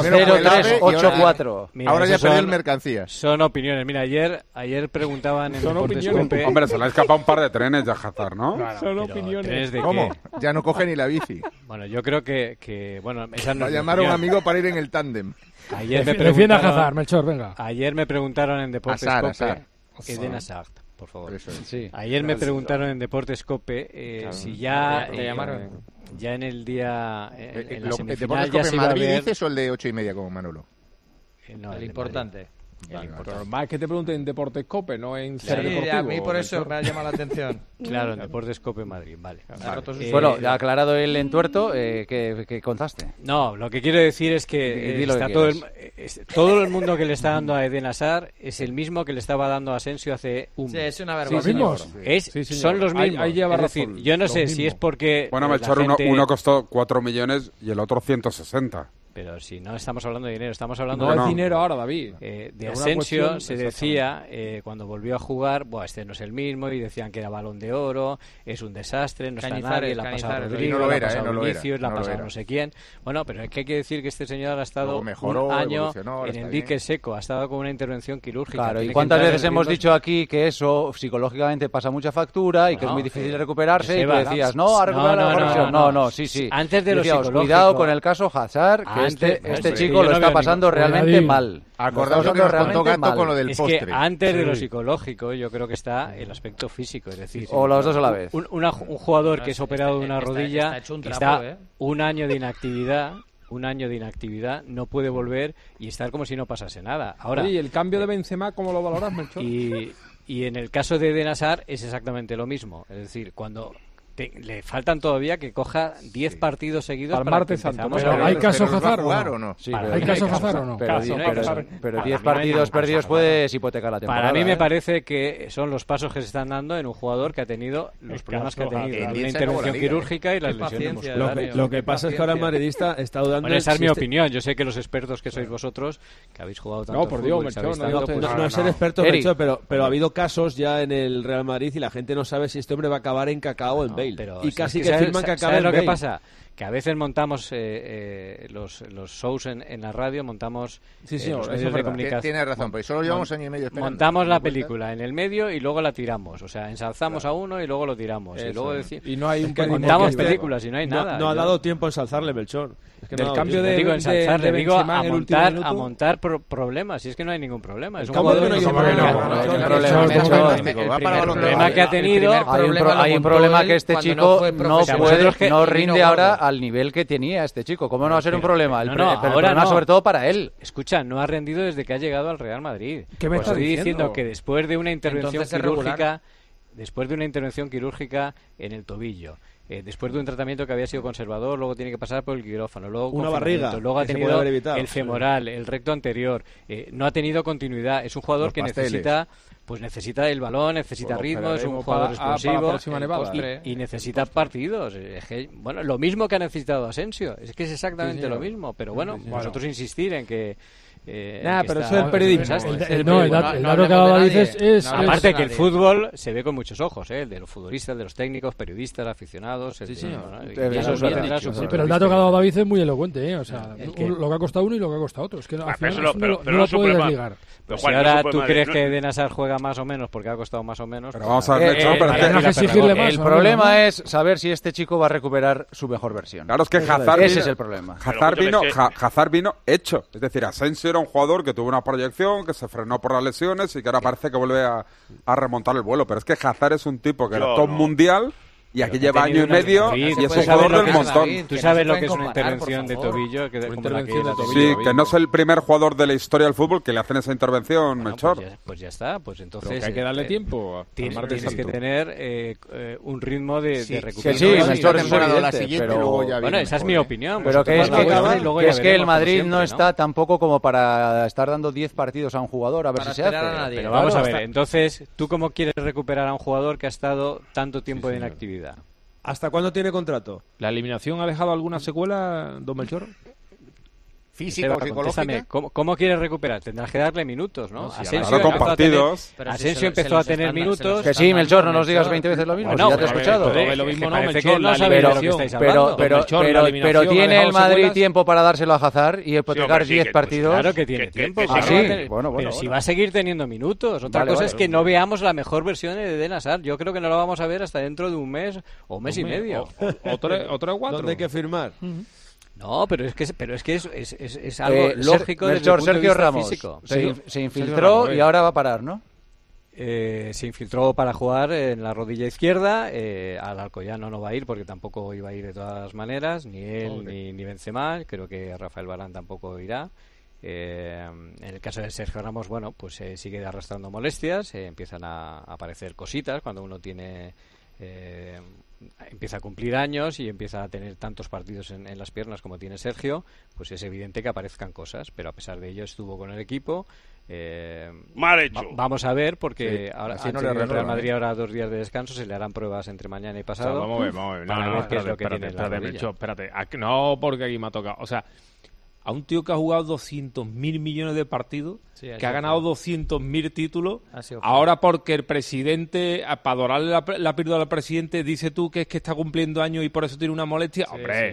Speaker 4: 0-3-8-4.
Speaker 11: Ahora ya perdió el mercancías.
Speaker 14: Son opiniones. Mira, ayer preguntaban en Deportes Cope...
Speaker 16: Hombre, se le ha escapado un par de trenes ya Hazard, ¿no?
Speaker 12: Son opiniones.
Speaker 14: ¿Trenes de
Speaker 11: ¿Cómo?
Speaker 14: qué?
Speaker 11: Ya no coge ni la bici.
Speaker 14: Bueno, yo creo que bueno, esa no
Speaker 11: Va a
Speaker 14: es
Speaker 11: llamar a un
Speaker 14: opinión.
Speaker 11: amigo para ir en el tándem.
Speaker 14: Ayer me
Speaker 13: Defienda a
Speaker 14: preguntaron,
Speaker 13: Hazard, Melchor, venga.
Speaker 14: Ayer me preguntaron en Deportes Cope... Eden Hazard, por favor. Ayer me preguntaron en Deportes Cope si ya...
Speaker 10: ¿Te llamaron?
Speaker 14: Ya en el día... en la
Speaker 11: ¿El
Speaker 14: semifinal
Speaker 11: Deportes
Speaker 14: ya
Speaker 11: Cope
Speaker 14: se iba a
Speaker 11: Madrid
Speaker 14: ver...
Speaker 11: dices o el de 8:30 como Manolo?
Speaker 14: No,
Speaker 10: El importante.
Speaker 12: Pero más que te pregunten en Deportes Cope, no en
Speaker 10: Sí,
Speaker 12: Ser Deportivo.
Speaker 10: a mí por eso me ha llamado la atención.
Speaker 14: Claro, en Deportes Cope Madrid, vale.
Speaker 4: Bueno, ya aclarado el entuerto, ¿qué contaste?
Speaker 14: No, lo que quiero decir es que
Speaker 4: Di lo
Speaker 14: está
Speaker 4: que
Speaker 14: todo el mundo que le está dando a Eden Hazard es el mismo que le estaba dando a Asensio hace un
Speaker 10: Sí,
Speaker 14: mes.
Speaker 10: es una vergüenza.
Speaker 14: Son los mismos.
Speaker 12: Ahí lleva
Speaker 14: Es decir,
Speaker 12: razón.
Speaker 14: yo no sé
Speaker 12: Los
Speaker 14: si
Speaker 12: mismos.
Speaker 14: es porque
Speaker 16: Bueno,
Speaker 14: la
Speaker 16: Melchor,
Speaker 14: gente...
Speaker 16: uno costó 4 millones y el otro 160.
Speaker 14: Pero si no estamos hablando de dinero, estamos hablando
Speaker 12: No
Speaker 14: de
Speaker 12: es dinero ahora, David.
Speaker 14: de
Speaker 12: Es una
Speaker 14: Asensio.
Speaker 12: cuestión-
Speaker 14: Se decía cuando volvió a jugar, este no es el mismo, y decían que era Balón de Oro, es un desastre, no está nadie, la ha pasado
Speaker 10: Cañizares,
Speaker 14: Rodrigo,
Speaker 11: no lo
Speaker 14: la ha
Speaker 11: era,
Speaker 14: pasado
Speaker 11: no lo era,
Speaker 14: Vinicius, la ha
Speaker 11: no lo
Speaker 14: pasado
Speaker 11: era.
Speaker 14: no sé quién. Bueno, pero es que hay que decir que este señor ha estado
Speaker 11: Luego mejoró,
Speaker 14: un año
Speaker 11: evolucionó, ahora
Speaker 14: en el
Speaker 11: está
Speaker 14: dique
Speaker 11: bien.
Speaker 14: seco, ha estado con una intervención quirúrgica.
Speaker 4: Claro,
Speaker 14: Tiene
Speaker 4: ¿y
Speaker 14: que
Speaker 4: cuántas
Speaker 14: entrar en
Speaker 4: veces hemos
Speaker 14: ritmos-
Speaker 4: dicho aquí que eso psicológicamente pasa mucha factura y que es muy difícil recuperarse? Y tú
Speaker 14: Seba,
Speaker 4: decías, no, ha recuperado la mejor versión. No, sí.
Speaker 14: Antes de lo
Speaker 4: Decíamos,
Speaker 14: psicológico.
Speaker 4: cuidado con el caso Hazard, que
Speaker 14: Antes-
Speaker 4: este
Speaker 14: que
Speaker 4: chico
Speaker 14: yo
Speaker 4: lo
Speaker 14: no
Speaker 4: está
Speaker 14: veo
Speaker 4: pasando
Speaker 14: ningún-
Speaker 4: realmente mal.
Speaker 11: Acordaos lo que nos contó Gato con lo del
Speaker 14: es
Speaker 11: postre.
Speaker 14: que antes de lo psicológico yo creo que está el aspecto físico, es decir,
Speaker 4: O los dos a la vez.
Speaker 14: un jugador que es operado de una rodilla
Speaker 10: está hecho un trapo,
Speaker 14: está un año de inactividad, no puede volver y estar como si no pasase nada. Ahora,
Speaker 12: Oye, ¿y el cambio de Benzema cómo lo valoras, Melchor?
Speaker 14: y en el caso de Eden Hazard es exactamente lo mismo, es decir, cuando le faltan todavía que coja 10 partidos seguidos
Speaker 12: Al
Speaker 14: para que
Speaker 12: martes santo.
Speaker 14: empezamos
Speaker 13: Pero
Speaker 14: a ver.
Speaker 13: ¿hay caso
Speaker 11: ¿Pero va a
Speaker 13: Hazard
Speaker 11: jugar
Speaker 13: o
Speaker 11: o
Speaker 13: no?
Speaker 11: no?
Speaker 4: Sí,
Speaker 14: Para
Speaker 4: pero
Speaker 14: mí no hay
Speaker 13: caso
Speaker 14: caso
Speaker 13: Hazard o no?
Speaker 4: Pero
Speaker 14: Caso, no hay caso.
Speaker 4: pero
Speaker 14: Para
Speaker 4: 10
Speaker 14: mí no hay
Speaker 4: partidos
Speaker 14: ningún
Speaker 4: perdidos
Speaker 14: caso.
Speaker 4: puedes hipotecar la temporada.
Speaker 14: Para mí me
Speaker 4: ¿eh?
Speaker 14: parece que son los pasos que se están dando en un jugador que ha tenido los problemas que ha tenido,
Speaker 11: En
Speaker 14: una
Speaker 11: 10
Speaker 14: intervención
Speaker 11: acabó la liga,
Speaker 14: quirúrgica y las
Speaker 10: Qué
Speaker 14: lesiones
Speaker 10: paciencia,
Speaker 14: musculares.
Speaker 10: Darío.
Speaker 17: Lo que pasa es que ahora el madridista está dudando.
Speaker 14: Bueno, esa es mi
Speaker 17: existe-
Speaker 14: opinión. Yo sé que los expertos que sois vosotros, que habéis jugado tanto
Speaker 12: No, por
Speaker 14: fútbol
Speaker 12: Dios,
Speaker 14: y
Speaker 12: Melchor,
Speaker 14: sabéis
Speaker 12: no
Speaker 14: tanto,
Speaker 12: digas
Speaker 14: pues,
Speaker 17: No es ser experto,
Speaker 4: Eric.
Speaker 17: Melchor, pero ha habido casos ya en el Real Madrid y la gente no sabe si este hombre va a acabar en Cacao o en Bale.
Speaker 14: pero
Speaker 17: Y
Speaker 14: si
Speaker 17: casi
Speaker 14: es
Speaker 17: que
Speaker 14: ¿sabes-
Speaker 17: firman que acabe
Speaker 14: ¿sabes
Speaker 17: en
Speaker 14: lo que
Speaker 17: Bale.
Speaker 14: pasa? Que a veces montamos los shows en la radio, montamos
Speaker 17: Sí, señor,
Speaker 14: los
Speaker 17: eso es
Speaker 14: medios de
Speaker 17: verdad.
Speaker 14: comunicación.
Speaker 11: Tienes razón, porque solo llevamos año y medio esperando.
Speaker 14: Montamos
Speaker 11: ¿Te
Speaker 14: la
Speaker 11: das cuenta?
Speaker 14: película en el medio y luego la tiramos. O sea, ensalzamos a uno y luego lo tiramos. Y
Speaker 12: Eso
Speaker 14: luego
Speaker 12: es.
Speaker 14: decimos...
Speaker 12: Y no hay un
Speaker 17: que
Speaker 14: Montamos
Speaker 17: porque-
Speaker 14: películas y no hay nada.
Speaker 17: No ha
Speaker 14: Yo-
Speaker 17: dado tiempo a ensalzarle, Melchor. Es que no
Speaker 12: Del
Speaker 17: ha dado
Speaker 12: cambio
Speaker 17: tiempo.
Speaker 12: de-
Speaker 14: digo ensalzarle, digo
Speaker 12: Benzema
Speaker 14: a
Speaker 12: en el último
Speaker 14: montar,
Speaker 12: minuto.
Speaker 14: problemas. Si es que no hay ningún problema. Es un
Speaker 17: cambio
Speaker 14: jugador
Speaker 17: que no
Speaker 14: que
Speaker 17: hay
Speaker 14: no
Speaker 17: problema.
Speaker 11: Va para Balón de Oro.
Speaker 14: problema que ha tenido...
Speaker 4: Hay un problema que este chico no
Speaker 14: profesional.
Speaker 4: rinde ahora al nivel que tenía este chico. ¿Cómo no va a ser un problema?
Speaker 14: No,
Speaker 4: Pero el
Speaker 14: ahora
Speaker 4: problema
Speaker 14: no.
Speaker 4: sobre todo para él.
Speaker 14: Escucha, no ha rendido desde que ha llegado al Real Madrid.
Speaker 12: ¿Qué me
Speaker 14: Pues
Speaker 12: estás
Speaker 14: estoy
Speaker 12: diciendo?
Speaker 14: diciendo que después de una intervención
Speaker 10: Entonces es regular.
Speaker 14: quirúrgica en el tobillo, después de un tratamiento que había sido conservador, luego tiene que pasar por el quirófano, luego
Speaker 17: Una
Speaker 14: confinamiento,
Speaker 17: barriga,
Speaker 14: luego ha
Speaker 17: que se
Speaker 14: tenido
Speaker 17: puede haber evitado.
Speaker 14: el femoral, el recto anterior, no ha tenido continuidad. Es un jugador
Speaker 11: Los
Speaker 14: que
Speaker 11: pasteles.
Speaker 14: necesita el balón, necesita
Speaker 11: Pues lo
Speaker 14: ritmo, es un
Speaker 12: esperaremos
Speaker 14: jugador
Speaker 12: para la
Speaker 14: explosivo
Speaker 12: próxima nevada.
Speaker 14: y necesita partidos. Es que, bueno, lo mismo que ha necesitado Asensio, es que es exactamente
Speaker 12: Sí, señor.
Speaker 14: lo mismo, pero bueno,
Speaker 12: Sí, sí.
Speaker 14: vosotros insistir en que
Speaker 17: pero eso es el periodismo.
Speaker 13: El dato que daba dices es...
Speaker 14: Aparte que el fútbol se ve con muchos ojos, el de los futbolistas, de los técnicos, periodistas, aficionados...
Speaker 13: Sí, pero el dato que ha dado David es muy elocuente, o sea, lo que ha costado uno y lo que ha costado otro. Es que al final no lo puedes desligar.
Speaker 14: Pues si ahora tú crees que Eden Hazard juega más o menos porque ha costado más o menos...
Speaker 16: Pero vamos a ver,
Speaker 4: el problema es saber si este chico va a recuperar su mejor versión.
Speaker 16: Claro, es que Hazard...
Speaker 4: Ese es el problema.
Speaker 16: Hazard vino hecho. Es decir, Asensio era un jugador que tuvo una proyección, que se frenó por las lesiones y que ahora parece que vuelve a remontar el vuelo. Pero es que Hazard es un tipo que era top mundial y aquí lleva año y medio y es un jugador del montón.
Speaker 14: Tú sabes lo que es una intervención de tobillo.
Speaker 16: Sí, que no es el primer jugador de la historia del fútbol que le hacen esa intervención, Melchor.
Speaker 14: Pues ya está, pues entonces...
Speaker 17: Pero que hay que darle tiempo.
Speaker 14: Tienes que tener un ritmo de recuperación.
Speaker 4: Sí, Melchor, eso es evidente.
Speaker 14: Bueno, esa es mi opinión.
Speaker 4: Pero que es que el Madrid no está tampoco como para estar dando 10 partidos a un jugador a ver si se hace.
Speaker 14: Pero vamos a ver, entonces, ¿tú cómo quieres recuperar a un jugador que ha estado tanto tiempo de inactividad?
Speaker 17: ¿Hasta cuándo tiene contrato?
Speaker 12: ¿La eliminación ha dejado alguna secuela, don Melchor?
Speaker 9: Física o psicológica.
Speaker 14: ¿Cómo quieres recuperar? Tendrás que darle minutos, ¿no?
Speaker 16: Asensio con partidos.
Speaker 14: Asensio empezó a tener minutos.
Speaker 4: Que sí, Melchor, no nos digas 20 veces lo mismo. Ya te he escuchado.
Speaker 12: Lo mismo no,
Speaker 14: Melchor, no sabe de lo que estáis hablando.
Speaker 4: Pero ¿tiene el Madrid tiempo para dárselo a Hazard y hipotecar 10 partidos?
Speaker 14: Claro que tiene tiempo. Pero si va a seguir teniendo minutos. Otra cosa es que no veamos la mejor versión de Eden Hazard. Yo creo que no lo vamos a ver hasta dentro de un mes o mes y medio.
Speaker 12: Otro 4.
Speaker 17: ¿Dónde hay que firmar?
Speaker 14: No, pero es que es algo lógico desde el punto de
Speaker 4: Sergio
Speaker 14: vista
Speaker 4: Ramos
Speaker 14: físico.
Speaker 4: Se infiltró y ahora va a parar, ¿no?
Speaker 14: Se infiltró para jugar en la rodilla izquierda. Al Alcoyano no va a ir porque tampoco iba a ir de todas maneras, ni él ni Benzema. Creo que Rafael Varane tampoco irá. En el caso de Sergio Ramos, bueno, pues sigue arrastrando molestias, empiezan a aparecer cositas cuando uno tiene... empieza a cumplir años y empieza a tener tantos partidos en las piernas como tiene Sergio, pues es evidente que aparezcan cosas, pero a pesar de ello estuvo con el equipo.
Speaker 2: Mal hecho.
Speaker 14: Vamos a ver, porque ahora el Real Madrid ahora 2 días de descanso, se le harán pruebas entre mañana y pasado.
Speaker 12: Vamos a ver.
Speaker 14: Para ver qué es lo que tiene en la rodilla.
Speaker 12: Espérate. No, porque aquí me ha tocado. O sea, a un tío que ha jugado 200.000 millones de partidos, que ha ganado 200.000 títulos, ahora porque el presidente, para adorarle la píldora al presidente, dice tú que es que está cumpliendo años y por eso tiene una molestia. Hombre,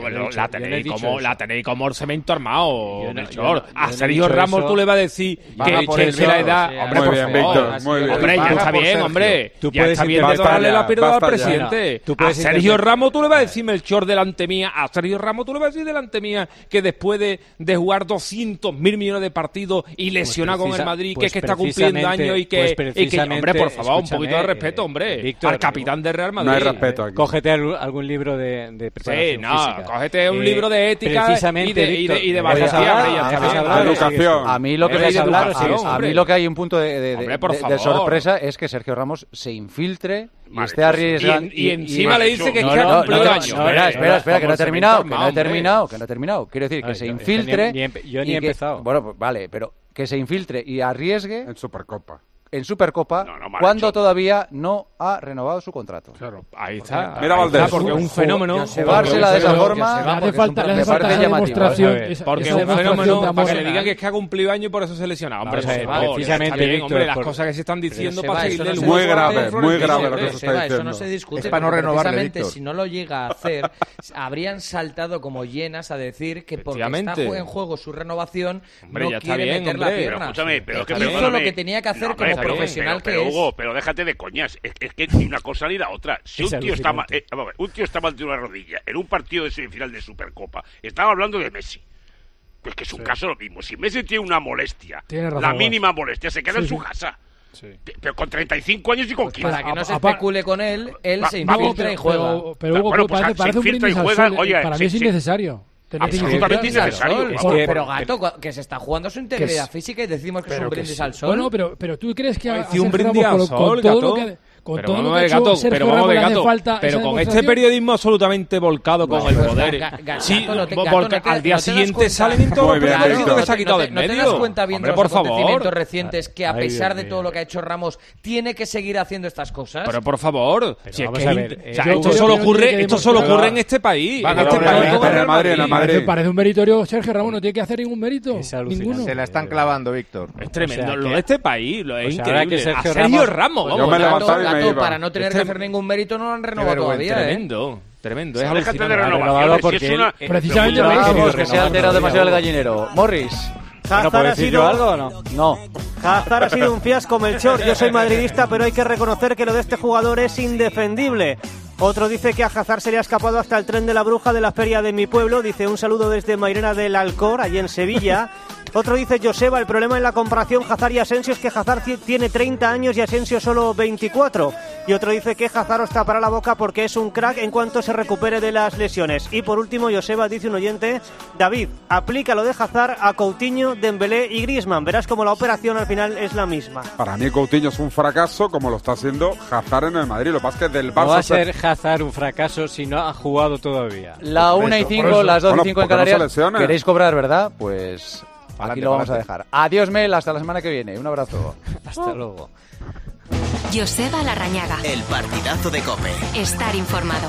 Speaker 12: la tenéis como el cemento armado, Melchor. A Sergio Ramos tú le vas a decir que es la edad. Hombre, por favor.
Speaker 16: Muy bien.
Speaker 12: Hombre, ya está bien, hombre. Ya está bien de adorarle la píldora al presidente. A Sergio Ramos tú le vas a decir, Melchor, delante mía. A Sergio Ramos tú le vas a decir delante mía que después de jugar 200.000 millones de partidos y lesionado con el Madrid, que es que está cumpliendo años y que hombre, por favor, un poquito de respeto, hombre,
Speaker 14: Víctor,
Speaker 12: al capitán del Real Madrid.
Speaker 16: No hay respeto aquí.
Speaker 14: Cógete algún libro de preparación física.
Speaker 12: Cógete un libro de ética y de
Speaker 16: educación.
Speaker 4: A mí lo que hay un punto de sorpresa es que Sergio Ramos se infiltre y esté arriesgando.
Speaker 12: Y encima le dice que ha cumplido años.
Speaker 4: Espera, que no he terminado. Quiero decir, que se infiltre.
Speaker 14: Yo ni he empezado.
Speaker 4: Bueno, pues vale, pero que se infiltre y arriesgue
Speaker 16: en Supercopa.
Speaker 4: Cuando todavía no ha renovado su contrato.
Speaker 12: Claro, ahí está.
Speaker 16: Mira Valdés.
Speaker 12: Porque un fenómeno.
Speaker 4: Llevársela de esa forma
Speaker 13: le hace falta esa demostración.
Speaker 12: Porque un fenómeno para que le digan que es que ha cumplido año y por eso se lesiona. Hombre,
Speaker 14: precisamente,
Speaker 12: hombre, las cosas que se están diciendo para seguirle el
Speaker 16: muy grave lo que se está diciendo.
Speaker 18: Eso no se discute.
Speaker 11: Es para no renovarle,
Speaker 18: precisamente,
Speaker 11: Víctor.
Speaker 18: si no lo llega a hacer, habrían saltado como hienas a decir que porque está en juego su renovación no quiere meter la pierna.
Speaker 2: Pero escúchame, pero que
Speaker 18: hizo lo que tenía que hacer como profesional que es.
Speaker 2: Hugo, pero déjate de coñas. Es que ni una cosa ni la otra. Si un tío está mal de una rodilla en un partido de semifinal de Supercopa, estaba hablando de Messi. Pues que es un caso lo mismo. Si Messi tiene una molestia, la mínima molestia, se queda en su casa. Sí. Pero con 35 años y con 15.
Speaker 18: Para que no se especule con él se infiltra y juega.
Speaker 13: Pero Hugo, parece un brindis al sol. Para mí es innecesario.
Speaker 2: Absolutamente innecesario.
Speaker 18: Pero Gato, que se está jugando su integridad física y decimos que es un brindis al sol.
Speaker 13: Bueno, pero tú crees que
Speaker 12: un brindis al sol,
Speaker 13: Con
Speaker 12: pero
Speaker 13: todo
Speaker 12: vamos
Speaker 13: lo que ha hecho
Speaker 12: Gato,
Speaker 13: Sergio
Speaker 12: pero vamos
Speaker 13: Ramos
Speaker 12: de
Speaker 13: le hace
Speaker 12: Gato,
Speaker 13: falta
Speaker 12: pero
Speaker 13: esa
Speaker 12: con este
Speaker 13: demostración.
Speaker 12: periodismo absolutamente volcado con el poder. Sí, porque al día siguiente salen en todos los periódicos que se ha quitado de en medio.
Speaker 18: ¿No te das cuenta viendo
Speaker 12: Hombre,
Speaker 18: los
Speaker 12: por
Speaker 18: acontecimientos
Speaker 12: favor.
Speaker 18: recientes que a pesar de todo lo que ha hecho Ramos tiene que seguir haciendo estas cosas?
Speaker 12: Pero por favor,
Speaker 17: Pero
Speaker 12: si es
Speaker 17: vamos
Speaker 12: que
Speaker 17: a ver,
Speaker 12: esto solo ocurre en este país. En este país con el Real Madrid.
Speaker 13: Parece un meritorio Sergio Ramos, no tiene que hacer ningún mérito. Ninguno.
Speaker 11: Se la están clavando, Víctor.
Speaker 12: Es tremendo.
Speaker 17: O sea,
Speaker 12: lo de este país lo es
Speaker 17: ahora que
Speaker 12: increíble. A
Speaker 17: Sergio
Speaker 12: Sergio Ramos,
Speaker 17: Yo
Speaker 12: vamos.
Speaker 16: me levantaba y me
Speaker 18: Gato,
Speaker 16: iba.
Speaker 18: para no tener que hacer ningún mérito no lo han renovado todavía.
Speaker 12: Tremendo. Tremendo. Es
Speaker 2: Déjate de
Speaker 12: alucinante.
Speaker 2: renovaciones, si es una...
Speaker 13: Precisamente
Speaker 4: Vamos, que se ha alterado demasiado el gallinero. Morris.
Speaker 19: ¿Hazard ha sido
Speaker 4: algo o no? No.
Speaker 19: Hazard ha sido un fiasco, Melchor. Yo soy madridista, pero hay que reconocer que lo de este jugador es indefendible. Otro dice que a Hazard se le ha escapado hasta el tren de la bruja de la feria de mi pueblo. Dice un saludo desde Mairena del Alcor, allí en Sevilla. Otro dice Joseba, el problema en la comparación Hazard y Asensio es que Hazard tiene 30 años y Asensio solo 24. Y otro dice que Hazard os tapará la boca porque es un crack en cuanto se recupere de las lesiones. Y por último, Joseba, dice un oyente, David, aplica lo de Hazard a Coutinho, Dembélé y Griezmann. Verás como la operación al final es la misma.
Speaker 16: Para mí Coutinho es un fracaso, como lo está haciendo Hazard en el Madrid. Lo que pasa es que del Barça...
Speaker 14: No va a ser Hazard un fracaso si no ha jugado todavía.
Speaker 4: La 1:05, las 2:05 en Canarias. ¿Queréis cobrar, verdad? Pues... aquí lo vamos a dejar. Adiós, Mel, hasta la semana que viene. Un abrazo.
Speaker 14: Hasta luego.
Speaker 1: Joseba Larrañaga.
Speaker 20: El partidazo de COPE.
Speaker 1: Estar informado.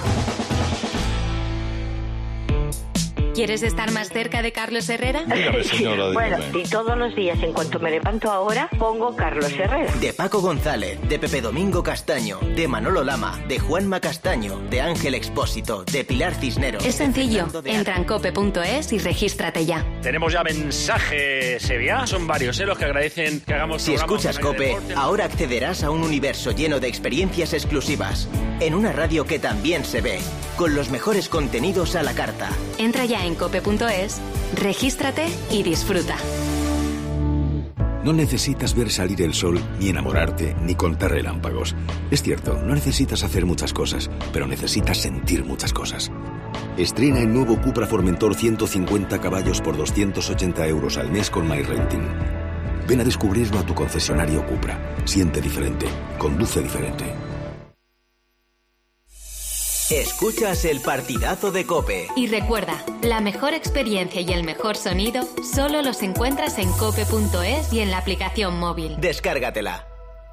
Speaker 1: ¿Quieres estar más cerca de Carlos Herrera?
Speaker 21: Bueno, y todos los días, en cuanto me levanto ahora, pongo Carlos Herrera.
Speaker 20: De Paco González, de Pepe Domingo Castaño, de Manolo Lama, de Juanma Castaño, de Ángel Expósito, de Pilar Cisneros.
Speaker 1: Es sencillo. Entra en cope.es y regístrate ya.
Speaker 22: Tenemos ya mensajes, Sevilla. Son varios, los que agradecen que hagamos.
Speaker 20: Si escuchas COPE, ahora accederás a un universo lleno de experiencias exclusivas. En una radio que también se ve, con los mejores contenidos a la carta.
Speaker 1: Entra ya en cope.es, regístrate y disfruta.
Speaker 23: No necesitas ver salir el sol, ni enamorarte, ni contar relámpagos. Es cierto, no necesitas hacer muchas cosas, pero necesitas sentir muchas cosas. Estrena el nuevo Cupra Formentor 150 caballos por 280 euros al mes con MyRenting. Ven a descubrirlo a tu concesionario Cupra. Siente diferente, conduce diferente.
Speaker 20: Escuchas el partidazo de COPE.
Speaker 1: Y recuerda, la mejor experiencia y el mejor sonido solo los encuentras en cope.es y en la aplicación móvil.
Speaker 20: Descárgatela.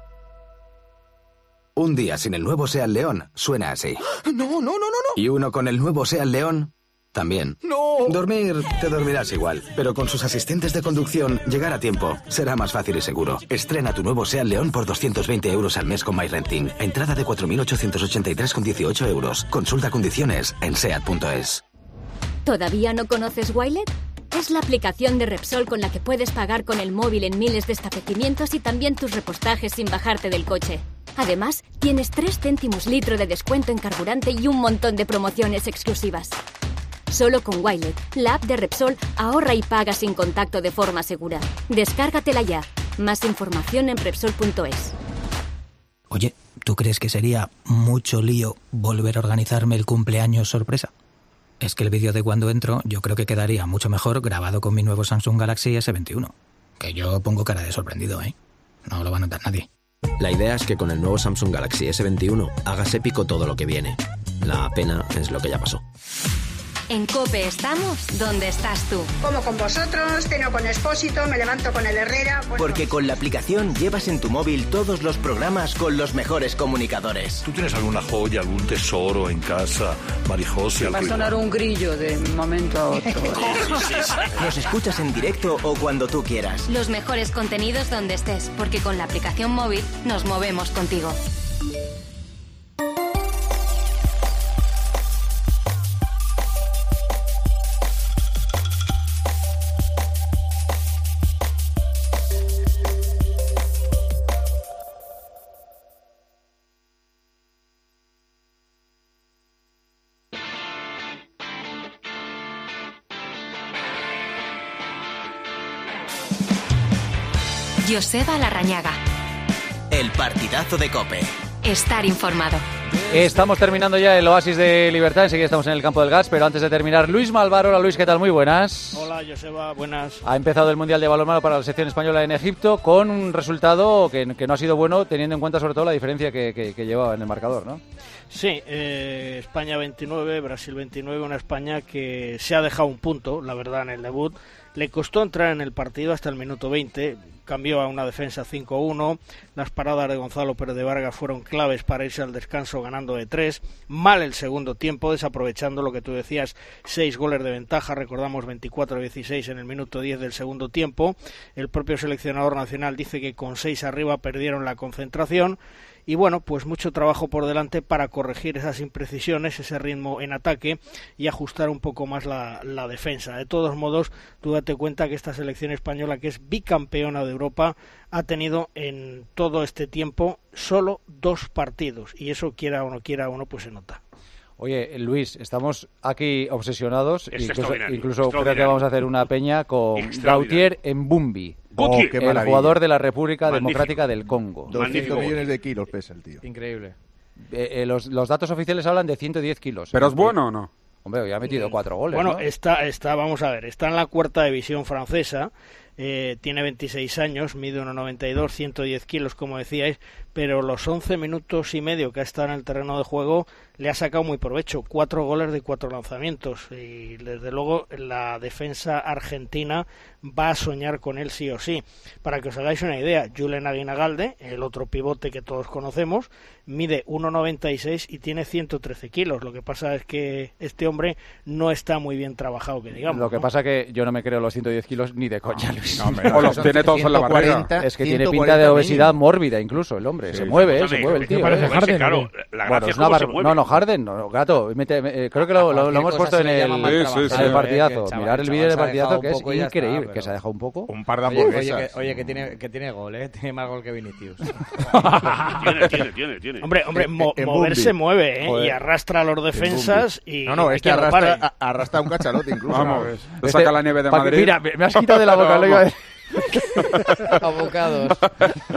Speaker 24: Un día sin el nuevo Seat León suena así.
Speaker 21: No.
Speaker 24: Y uno con el nuevo Seat León también.
Speaker 21: ¡No!
Speaker 24: Dormir, te dormirás igual, pero con sus asistentes de conducción, llegar a tiempo será más fácil y seguro. Estrena tu nuevo Seat León por 220 euros al mes con MyRenting. Entrada de 4.883,18 euros. Consulta condiciones en seat.es.
Speaker 25: ¿Todavía no conoces Wilet? Es la aplicación de Repsol con la que puedes pagar con el móvil en miles de establecimientos y también tus repostajes sin bajarte del coche. Además, tienes 3 céntimos litro de descuento en carburante y un montón de promociones exclusivas. Solo con Wilet, la app de Repsol, ahorra y paga sin contacto de forma segura. Descárgatela ya. Más información en Repsol.es.
Speaker 26: Oye, ¿tú crees que sería mucho lío volver a organizarme el cumpleaños sorpresa? Es que el vídeo de cuando entro yo creo que quedaría mucho mejor grabado con mi nuevo Samsung Galaxy S21. Que yo pongo cara de sorprendido, ¿eh? No lo va a notar nadie.
Speaker 27: La idea es que con el nuevo Samsung Galaxy S21 hagas épico todo lo que viene. La pena es lo que ya pasó.
Speaker 1: En COPE estamos donde estás tú.
Speaker 28: Como con vosotros, ceno con Expósito, me levanto con el Herrera... Bueno.
Speaker 20: Porque con la aplicación llevas en tu móvil todos los programas con los mejores comunicadores.
Speaker 29: ¿Tú tienes alguna joya, algún tesoro en casa, Marijose?
Speaker 30: Va a sonar un grillo de un momento a otro.
Speaker 20: Nos escuchas en directo o cuando tú quieras.
Speaker 1: Los mejores contenidos donde estés, porque con la aplicación móvil nos movemos contigo. Joseba Larrañaga.
Speaker 20: El partidazo de COPE.
Speaker 1: Estar informado.
Speaker 4: Estamos terminando ya el Oasis de Libertad, enseguida estamos en el campo del gas, pero antes de terminar, Luis Malvar. Hola Luis, ¿qué tal? Muy buenas.
Speaker 31: Hola.
Speaker 3: Hola, Joseba, buenas.
Speaker 4: Ha empezado el Mundial de Balonmano para la selección española en Egipto con un resultado que no ha sido bueno, teniendo en cuenta sobre todo la diferencia que llevaba en el marcador, ¿no?
Speaker 3: Sí, España 29, Brasil 29, una España que se ha dejado un punto, la verdad, en el debut. Le costó entrar en el partido hasta el minuto 20, cambió a una defensa 5-1, las paradas de Gonzalo Pérez de Vargas fueron claves para irse al descanso ganando de 3, mal el segundo tiempo, desaprovechando lo que tú decías, 6 goles de ventaja, recordamos 24-16 en el minuto 10 del segundo tiempo, el propio seleccionador nacional dice que con 6 arriba perdieron la concentración. Y bueno, pues mucho trabajo por delante para corregir esas imprecisiones, ese ritmo en ataque y ajustar un poco más la defensa. De todos modos, tú date cuenta que esta selección española, que es bicampeona de Europa, ha tenido en todo este tiempo solo 2 partidos. Y eso, quiera o no quiera uno, pues se nota.
Speaker 4: Oye, Luis, estamos aquí obsesionados, incluso creo que vamos a hacer una peña con Gautier Mbumbi. El jugador de la República Democrática del Congo.
Speaker 5: 200 millones de kilos pesa el tío.
Speaker 18: Increíble.
Speaker 4: Los datos oficiales hablan de 110 kilos.
Speaker 16: ¿Pero es bueno o no?
Speaker 4: Hombre, hoy ha metido 4 goles.
Speaker 3: Bueno,
Speaker 4: ¿no?
Speaker 3: está, vamos a ver, está en la 4ª división francesa, tiene 26 años, mide 1,92, 110 kilos, como decíais, pero los 11 minutos y medio que ha estado en el terreno de juego le ha sacado muy provecho, 4 goles de 4 lanzamientos, y desde luego la defensa argentina va a soñar con él sí o sí. Para que os hagáis una idea, Julen Aguinagalde, el otro pivote que todos conocemos, mide 1,96 y tiene 113 kilos. Lo que pasa es que este hombre no está muy bien trabajado, que digamos.
Speaker 4: Lo que pasa que yo no me creo los 110 kilos ni de coña, Luis.
Speaker 16: O los tiene todos en la barriga.
Speaker 4: Es que tiene pinta de obesidad mórbida incluso el hombre. Se mueve el tío.
Speaker 3: Harden,
Speaker 2: claro, la gracia es cómo se mueve.
Speaker 4: No, Harden, no, Gato. Creo que lo hemos puesto en el partidazo. Mirar el vídeo del partidazo, que es increíble. Que se ha dejado un poco.
Speaker 5: Un par de hamburguesas.
Speaker 18: Oye, que tiene gol, ¿eh? Tiene más gol que Vinicius.
Speaker 2: Tiene.
Speaker 3: Hombre, mover se mueve, ¿eh? Joder. Y arrastra a los defensas y...
Speaker 5: No, este arrastra un cachalote incluso.
Speaker 16: Vamos, te saca la nieve de Madrid.
Speaker 4: Mira, me has quitado de la boca, lo iba a decir.
Speaker 18: Abocados.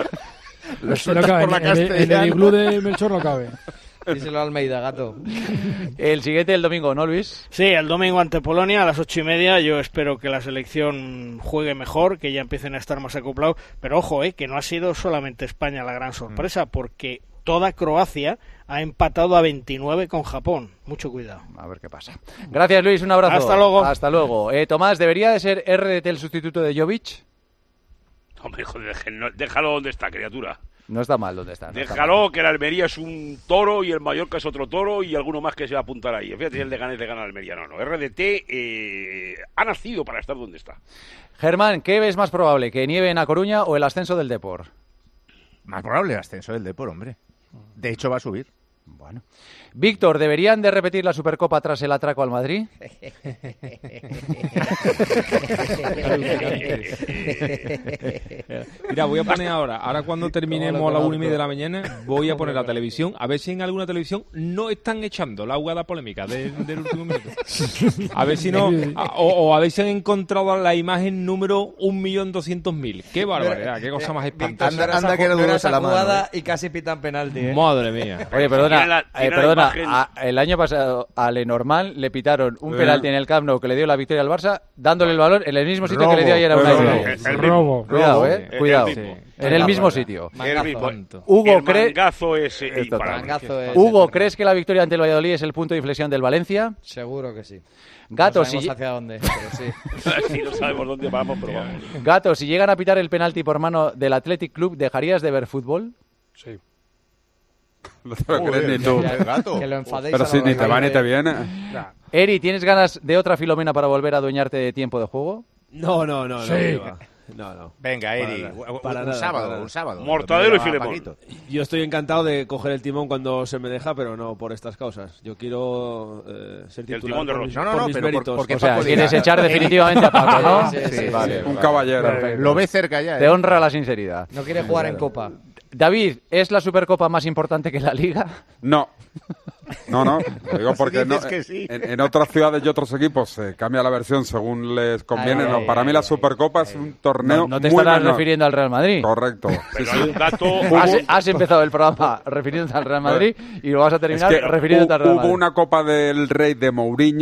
Speaker 13: No cabe, en el iglú de Melchor no cabe.
Speaker 18: Díselo a Almeida, Gato.
Speaker 4: El siguiente el domingo, ¿no, Luis?
Speaker 3: Sí, el domingo ante Polonia a las 8:30. Yo espero que la selección juegue mejor, que ya empiecen a estar más acoplados. Pero ojo, que no ha sido solamente España la gran sorpresa, porque toda Croacia ha empatado a 29 con Japón. Mucho cuidado.
Speaker 4: A ver qué pasa. Gracias, Luis. Un abrazo.
Speaker 3: Hasta luego.
Speaker 4: Hasta luego. Tomás, ¿debería de ser RDT el sustituto de Jovic?
Speaker 2: Hombre, joder, déjalo donde está, criatura.
Speaker 4: No está mal donde está.
Speaker 2: Déjalo, que el Almería es un toro y el Mallorca es otro toro y alguno más que se va a apuntar ahí. Fíjate si el de Ganes le gana al Almería. No. RDT ha nacido para estar donde está.
Speaker 4: Germán, ¿qué ves más probable? ¿Que nieve en A Coruña o el ascenso del Depor?
Speaker 5: Más probable el ascenso del Depor, hombre. De hecho, va a subir.
Speaker 4: Bueno. Víctor, ¿deberían de repetir la Supercopa tras el atraco al Madrid?
Speaker 12: Mira, voy a poner ahora cuando terminemos a las 1:30 de la mañana, voy a poner la televisión, a ver si en alguna televisión no están echando la jugada polémica del último minuto. A ver si no, o a ver si han encontrado la imagen número 1.200.0000. ¡Qué barbaridad! ¡Qué cosa más espantosa!
Speaker 5: Anda que no dudas a la mano.
Speaker 18: Y casi pitan penalti, ¿eh?
Speaker 12: Madre mía.
Speaker 4: Oye, perdona, el año pasado a Lenormand le pitaron un penalti en el Camp Nou que le dio la victoria al Barça, dándole el balón en el mismo sitio que le dio ayer a Unai.
Speaker 3: El robo.
Speaker 4: Cuidado, cuidado. En el mismo sitio. Hugo, Hugo, ¿crees que la victoria ante el Valladolid es el punto de inflexión del Valencia?
Speaker 18: Seguro que sí.
Speaker 3: Gato,
Speaker 18: no sabemos hacia dónde, pero sí.
Speaker 2: Sí, no sabemos dónde vamos, pero vamos.
Speaker 4: Gato, si llegan a pitar el penalti por mano del Athletic Club, ¿dejarías de ver fútbol?
Speaker 3: Sí.
Speaker 16: No te lo crees ni tú.
Speaker 18: Que lo enfadéis.
Speaker 16: Pero si ni te va ni te viene.
Speaker 4: Eri, ¿tienes ganas de otra Filomena para volver a adueñarte de tiempo de juego?
Speaker 6: No.
Speaker 3: Sí.
Speaker 6: No.
Speaker 5: Venga, Eri, un sábado.
Speaker 2: Mortadelo y Filemón.
Speaker 6: Yo estoy encantado de coger el timón cuando se me deja, pero no por estas causas. Yo quiero ser titular por mis méritos.
Speaker 4: O sea, quieres echar definitivamente a Paco, ¿no?
Speaker 16: Sí, vale. Un caballero.
Speaker 5: Perfecto. Lo ve cerca ya.
Speaker 4: Te honra la sinceridad.
Speaker 18: No quiere jugar en Copa.
Speaker 4: David, ¿es la Supercopa más importante que la Liga?
Speaker 16: No. Lo digo porque
Speaker 5: que sí.
Speaker 16: en otras ciudades y otros equipos se cambia la versión según les conviene. Para mí la Supercopa es un torneo
Speaker 4: No te
Speaker 16: muy
Speaker 4: estarás
Speaker 16: menor.
Speaker 4: refiriendo al Real Madrid.
Speaker 16: Correcto.
Speaker 2: Pero hay un dato...
Speaker 4: Has empezado el programa refiriéndote al Real Madrid y lo vas a terminar refiriéndote al Real Madrid.
Speaker 16: Hubo una Copa del Rey de Mourinho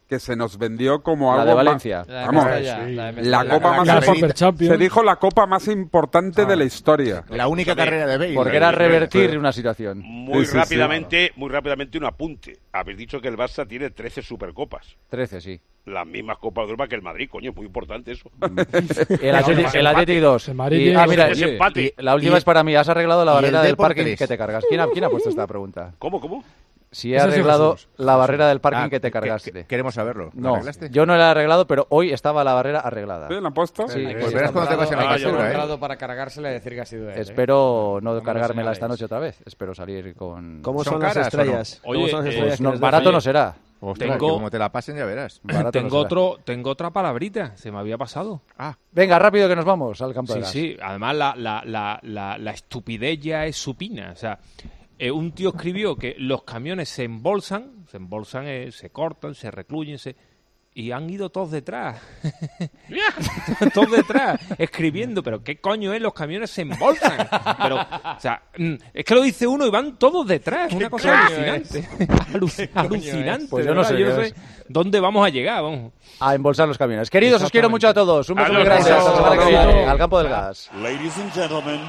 Speaker 16: que se nos vendió como
Speaker 4: la
Speaker 16: algo
Speaker 4: de Valencia.
Speaker 16: La copa más se dijo la copa más importante de la historia.
Speaker 5: La única carrera de Bale.
Speaker 4: Porque era revertir una situación.
Speaker 2: Muy rápidamente un apunte. Habéis dicho que el Barça tiene 13 Supercopas.
Speaker 4: 13, sí.
Speaker 2: Las mismas Copas de Europa que el Madrid, coño, muy importante eso.
Speaker 4: El Atleti 2. Mira, la última es para mí. ¿Has arreglado la barrera del parking que te cargas? ¿Quién ha puesto esta pregunta?
Speaker 2: ¿Cómo?
Speaker 4: Si he arreglado la barrera del parking que te cargaste.
Speaker 5: Queremos saberlo.
Speaker 4: No, yo no la he arreglado, pero hoy estaba la barrera arreglada.
Speaker 16: ¿Sí? ¿La han puesto?
Speaker 4: Sí.
Speaker 5: Pues verás cuando te vas en la basura,
Speaker 18: Yo he arreglado para cargársela y decir que ha sido él.
Speaker 4: Espero no cargármela esta noche otra vez. Espero salir con...
Speaker 6: ¿Cómo son las estrellas?
Speaker 4: No? Oye, pues barato no será.
Speaker 5: Ostras, como te la pasen ya verás.
Speaker 12: Tengo otra palabrita, se me había pasado.
Speaker 4: Venga, rápido que nos vamos al campo de gas.
Speaker 12: Sí, además la estupidez ya es supina. O sea, un tío escribió que los camiones se embolsan, se cortan, se recluyen, y han ido todos detrás. Todos detrás, escribiendo, pero ¿qué coño es? Los camiones se embolsan. Pero, o sea, es que lo dice uno y van todos detrás. Es una cosa alucinante. Alucinante.
Speaker 4: Pues yo no sé
Speaker 12: dónde vamos a llegar. Vamos
Speaker 4: a embolsar los camiones. Queridos, os quiero mucho a todos. Un beso muy grande. Hasta la semana que viene. Al campo del gas.
Speaker 29: Ladies and gentlemen,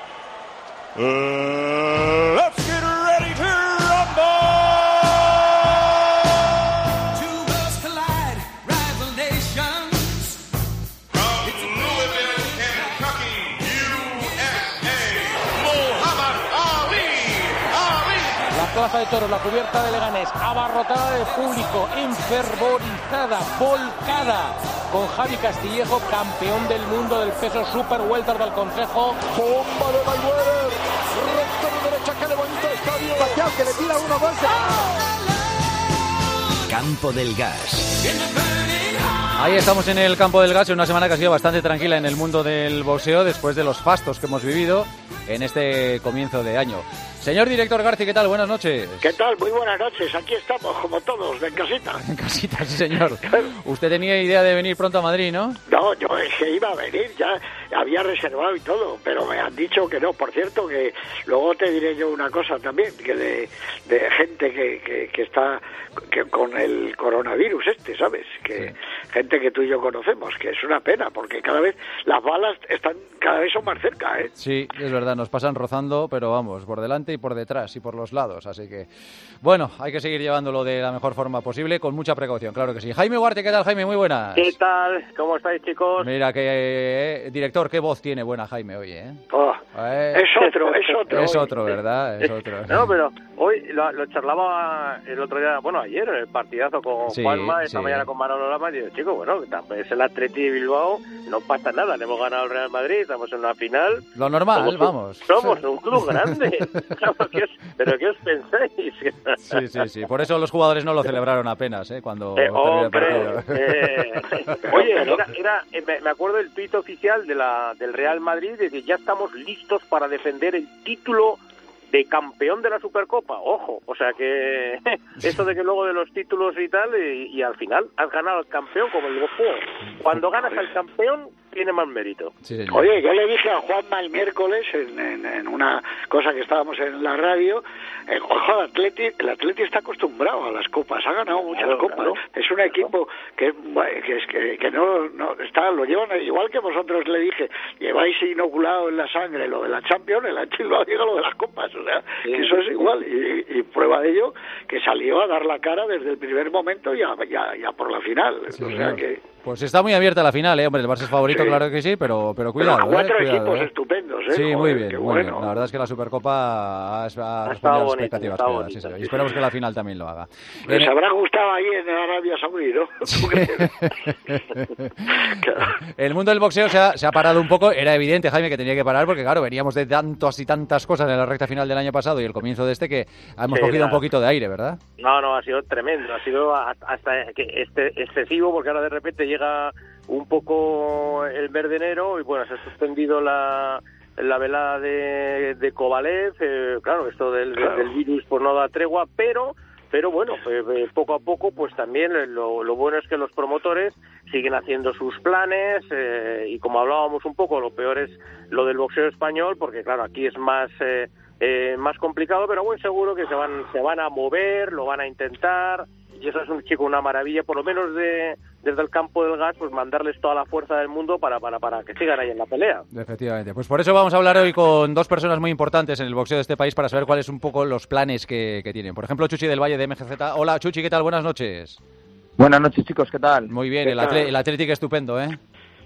Speaker 29: let's get ready to rumble.
Speaker 7: Plaza de Toros, la cubierta de Leganés, abarrotada de público, enfervorizada, volcada, con Javi Castillejo, campeón del mundo del peso super welter del Consejo.
Speaker 8: Bomba de Mayweather, recto de derecha que levanta el estadio. Pacquiao que le tira uno más.
Speaker 23: Campo del Gas.
Speaker 4: Ahí estamos en el Campo del Gas, en una semana que ha sido bastante tranquila en el mundo del boxeo después de los fastos que hemos vivido en este comienzo de año. Señor director Garci, ¿qué tal? Buenas noches.
Speaker 9: ¿Qué tal? Muy buenas noches. Aquí estamos, como todos, en casita.
Speaker 4: En casita, sí, señor. Usted tenía idea de venir pronto a Madrid, ¿no?
Speaker 9: No, yo es que iba a venir, ya había reservado y todo, pero me han dicho que no. Por cierto, que luego te diré yo una cosa también, que de gente que está con el coronavirus ¿sabes? Que gente que tú y yo conocemos, que es una pena, porque cada vez las balas cada vez son más cerca, ¿eh?
Speaker 4: Sí, es verdad, nos pasan rozando, pero vamos, por delante y por detrás y por los lados, así que bueno, hay que seguir llevándolo de la mejor forma posible, con mucha precaución, claro que sí. Jaime Ugarte, ¿qué tal, Jaime? Muy buenas.
Speaker 10: ¿Qué tal? ¿Cómo estáis, chicos?
Speaker 4: Mira que director, qué voz tiene buena Jaime hoy, ¿eh?
Speaker 9: Es otro,
Speaker 4: ¿verdad? Es otro.
Speaker 10: No, pero hoy lo charlaba el otro día, bueno, ayer, el partidazo con Juanma, esta mañana con Manolo Lama, y digo, chico, bueno, es el Atleti de Bilbao, no pasa nada, le hemos ganado al Real Madrid, estamos en una final.
Speaker 4: Lo normal, vamos.
Speaker 10: Somos un club grande. ¿Pero qué os pensáis?
Speaker 4: Sí. Por eso los jugadores no lo celebraron apenas, cuando
Speaker 10: terminó el partido. Oye, me acuerdo del tuit oficial del Real Madrid de que ya estamos listos para defender el título de campeón de la Supercopa. Ojo, o sea que esto de que luego de los títulos y tal, y al final has ganado al campeón como el juego. Cuando ganas al campeón tiene más mérito.
Speaker 4: Sí,
Speaker 9: oye, yo le dije a Juanma el miércoles en una cosa que estábamos en la radio, ojo, el Atleti está acostumbrado a las copas, ha ganado muchas copas. Claro. Es un equipo que no está, lo llevan igual que vosotros, le dije, lleváis inoculado en la sangre lo de la Champions, el Atleti lo llega lo de las copas, o sea, que eso es igual, y prueba de ello que salió a dar la cara desde el primer momento y ya por la final,
Speaker 4: sí,
Speaker 9: o sea que...
Speaker 4: Pues está muy abierta la final, hombre, el Barça es favorito, claro que sí, pero cuidado.
Speaker 9: Pero cuatro equipos estupendos,
Speaker 4: Sí,
Speaker 9: joder,
Speaker 4: muy bien,
Speaker 9: muy bien.
Speaker 4: La verdad es que la Supercopa ha respondido a las expectativas. Sí. Y esperamos que la final también lo haga.
Speaker 9: Les habrá gustado ahí en Arabia Saudí, ¿no?
Speaker 4: Sí. El mundo del boxeo se ha parado un poco, era evidente, Jaime, que tenía que parar, porque claro, veníamos de tantas y tantas cosas en la recta final del año pasado y el comienzo de que hemos cogido un poquito de aire, ¿verdad?
Speaker 10: No, ha sido tremendo, ha sido hasta excesivo, porque ahora de repente llega un poco el mes de enero y bueno, se ha suspendido la velada de Kovalev, claro, esto del virus pues no da tregua, pero bueno, poco a poco pues también lo bueno es que los promotores siguen haciendo sus planes y como hablábamos un poco, lo peor es lo del boxeo español, porque claro, aquí es más complicado, pero bueno, seguro que se van a mover, lo van a intentar. y eso es un chico, una maravilla, por lo menos desde el campo del gas, pues mandarles toda la fuerza del mundo para que sigan ahí en la pelea.
Speaker 4: Efectivamente, pues por eso vamos a hablar hoy con dos personas muy importantes en el boxeo de este país para saber cuáles un poco los planes que tienen. Por ejemplo, Chuchi del Valle de MGZ. Hola Chuchi, ¿qué tal? Buenas noches.
Speaker 11: Buenas noches, chicos, ¿qué tal?
Speaker 4: Muy bien, el Athletic estupendo, ¿eh?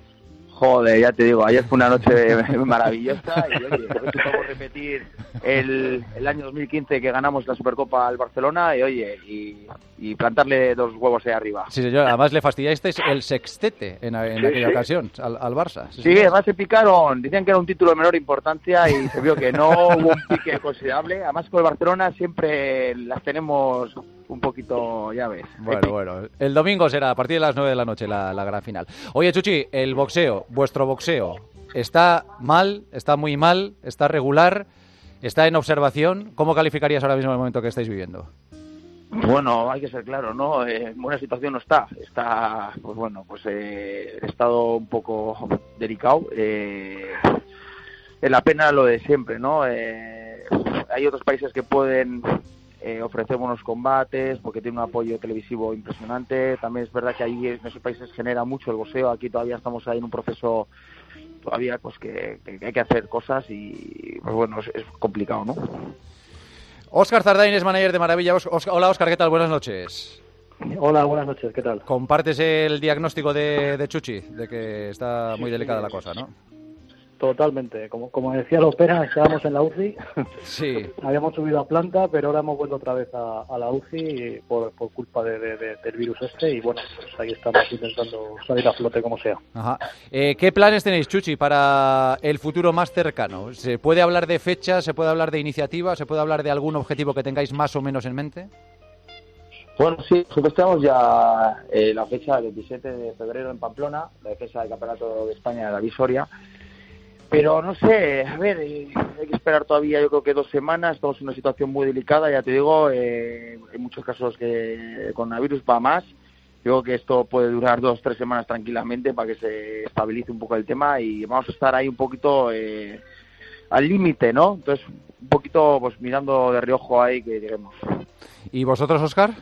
Speaker 11: Joder, ya te digo, ayer fue una noche maravillosa y oye, podemos repetir el año 2015 que ganamos la Supercopa al Barcelona y oye, y plantarle 2 huevos ahí arriba.
Speaker 4: Sí, señor, además le fastidiasteis el sextete en aquella ocasión al Barça.
Speaker 11: Sí, además se picaron, decían que era un título de menor importancia y se vio que no hubo un pique considerable. Además con el Barcelona siempre las tenemos un poquito, ya ves.
Speaker 4: Bueno, el domingo será a partir de las 9 de la noche la gran final. Oye, Chuchi, el boxeo, vuestro boxeo, ¿está mal, está muy mal, está regular, está en observación? ¿Cómo calificarías ahora mismo el momento que estáis viviendo?
Speaker 11: Bueno, hay que ser claro, ¿no? En buena situación no está. Está, pues bueno, pues el estado un poco delicado. Es la pena lo de siempre, ¿no? Hay otros países que pueden ofrecer buenos combates porque tiene un apoyo televisivo impresionante. También es verdad que ahí en esos países genera mucho el boxeo. Aquí todavía estamos ahí en un proceso todavía pues que hay que hacer cosas y pues bueno, es complicado, ¿no?
Speaker 4: Óscar Zardain es manager de Maravilla. Hola Óscar, ¿qué tal? Buenas noches.
Speaker 14: Hola, buenas noches, ¿qué tal?
Speaker 4: ¿Compartes el diagnóstico de Chuchi? De que está muy delicada la cosa, ¿no?
Speaker 14: Totalmente. Como decía Lopera, estábamos en la UCI.
Speaker 4: Sí.
Speaker 14: Habíamos subido a planta, pero ahora hemos vuelto otra vez a la UCI por culpa del virus este. Y bueno, pues ahí estamos intentando salir a flote como sea.
Speaker 4: Ajá. ¿Qué planes tenéis, Chuchi, para el futuro más cercano? ¿Se puede hablar de fechas? ¿Se puede hablar de iniciativas? ¿Se puede hablar de algún objetivo que tengáis más o menos en mente?
Speaker 11: Bueno, sí, nosotros tenemos ya la fecha del 27 de febrero en Pamplona, la defensa del Campeonato de España de David Soria. Pero no sé, a ver, hay que esperar todavía, yo creo que 2 semanas, estamos en una situación muy delicada, ya te digo, hay muchos casos que el coronavirus va más, yo creo que esto puede durar 2-3 semanas tranquilamente para que se estabilice un poco el tema y vamos a estar ahí un poquito al límite, ¿no? Entonces, un poquito pues mirando de reojo ahí que lleguemos.
Speaker 4: ¿Y vosotros, Óscar?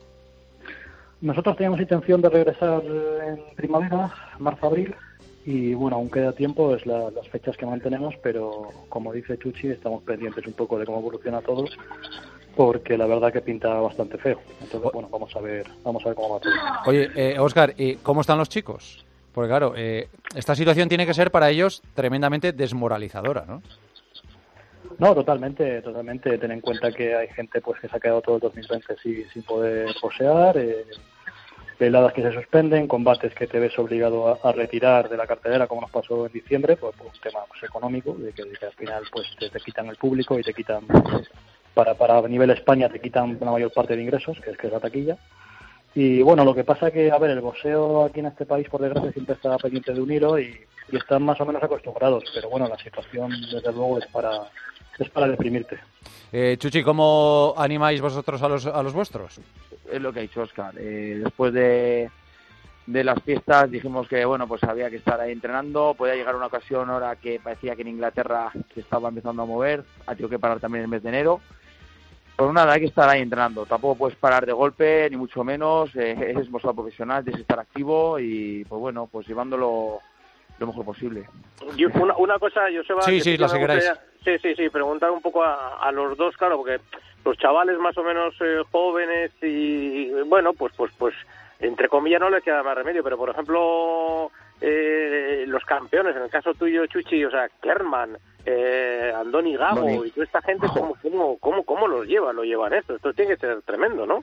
Speaker 14: Nosotros teníamos intención de regresar en primavera, marzo-abril. Y bueno, aún queda tiempo, es las fechas que mantenemos, pero como dice Chuchi, estamos pendientes un poco de cómo evoluciona todo, porque la verdad que pinta bastante feo. Entonces, bueno, vamos a ver cómo va todo.
Speaker 4: Oye, Óscar, ¿y cómo están los chicos? Porque claro, esta situación tiene que ser para ellos tremendamente desmoralizadora, ¿no?
Speaker 14: No, totalmente. Ten en cuenta que hay gente pues que se ha quedado todo el 2020 sin poder boxear, veladas que se suspenden, combates que te ves obligado a retirar de la cartelera, como nos pasó en diciembre, pues por un tema pues, económico, de que al final pues te quitan el público y te quitan, para nivel España, te quitan la mayor parte de ingresos, que es la taquilla. Y bueno, lo que pasa que, a ver, el boxeo aquí en este país, por desgracia, siempre está pendiente de un hilo y están más o menos acostumbrados, pero bueno, la situación, desde luego, es para deprimirte.
Speaker 4: Chuchi, ¿cómo animáis vosotros a los vuestros?
Speaker 11: Es lo que ha dicho Óscar. Después de las fiestas dijimos que bueno, pues había que estar ahí entrenando. Podía llegar una ocasión ahora que parecía que en Inglaterra se estaba empezando a mover. Ha tenido que parar también el mes de enero. Pues nada, hay que estar ahí entrenando. Tampoco puedes parar de golpe, ni mucho menos. Eres boxeador profesional, tienes que estar activo y pues bueno, pues llevándolo lo mejor posible.
Speaker 10: Una cosa, Joseba...
Speaker 4: Sí, la seguiréis.
Speaker 10: Sí, preguntar un poco a los dos, claro, porque los chavales más o menos jóvenes y, bueno, pues entre comillas no les queda más remedio, pero por ejemplo, los campeones, en el caso tuyo, Chuchi, o sea, Kerman, Andoni Gabo y toda esta gente, ¿cómo los llevan? ¿Lo llevan esto? Esto tiene que ser tremendo, ¿no?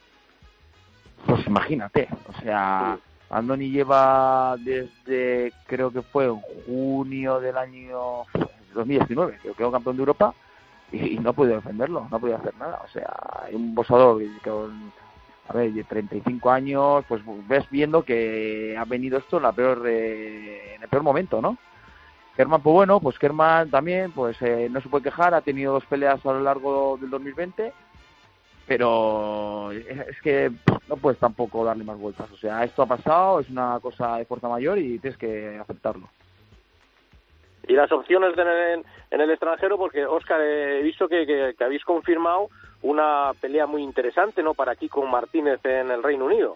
Speaker 11: Pues imagínate, o sea... Sí. Andoni lleva desde, creo que fue en junio del año 2019, que quedó campeón de Europa y no ha podido defenderlo, no ha podido hacer nada. O sea, hay un boxeador con, de 35 años, pues ves viendo que ha venido esto en el peor momento, ¿no? Kerman, pues bueno, pues Kerman también, pues no se puede quejar, ha tenido 2 peleas a lo largo del 2020, pero es que no puedes tampoco darle más vueltas. O sea, esto ha pasado, es una cosa de fuerza mayor y tienes que aceptarlo.
Speaker 10: Y las opciones en el extranjero, porque Óscar, he visto que habéis confirmado una pelea muy interesante, ¿no?, para Kiko Martínez en el Reino Unido.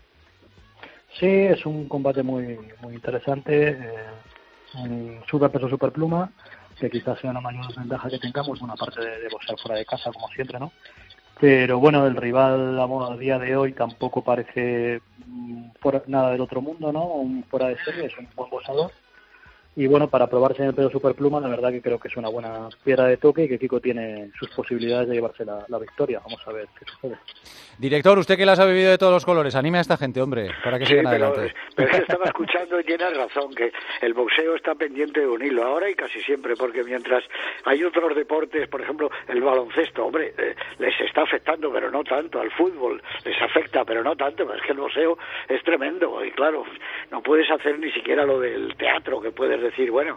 Speaker 14: Sí, es un combate muy interesante, un superpeso superpluma, que quizás sea una mayor desventaja que tengamos, una parte de boxear fuera de casa, como siempre, ¿no? Pero bueno, el rival a día de hoy tampoco parece nada del otro mundo, ¿no? Un fuera de serie, es un buen boxeador. Y bueno, para probarse en el peso superpluma, la verdad que creo que es una buena piedra de toque y que Kiko tiene sus posibilidades de llevarse la victoria. Vamos a ver qué sucede.
Speaker 4: Director, usted que las ha vivido de todos los colores, anime a esta gente, hombre, para que sigan adelante.
Speaker 9: Pero es que estaba escuchando y tienes razón, que el boxeo está pendiente de un hilo, ahora y casi siempre, porque mientras hay otros deportes, por ejemplo, el baloncesto, hombre, les está afectando, pero no tanto, al fútbol les afecta, pero no tanto, pero es que el boxeo es tremendo, y claro, no puedes hacer ni siquiera lo del teatro, que puedes decir, bueno,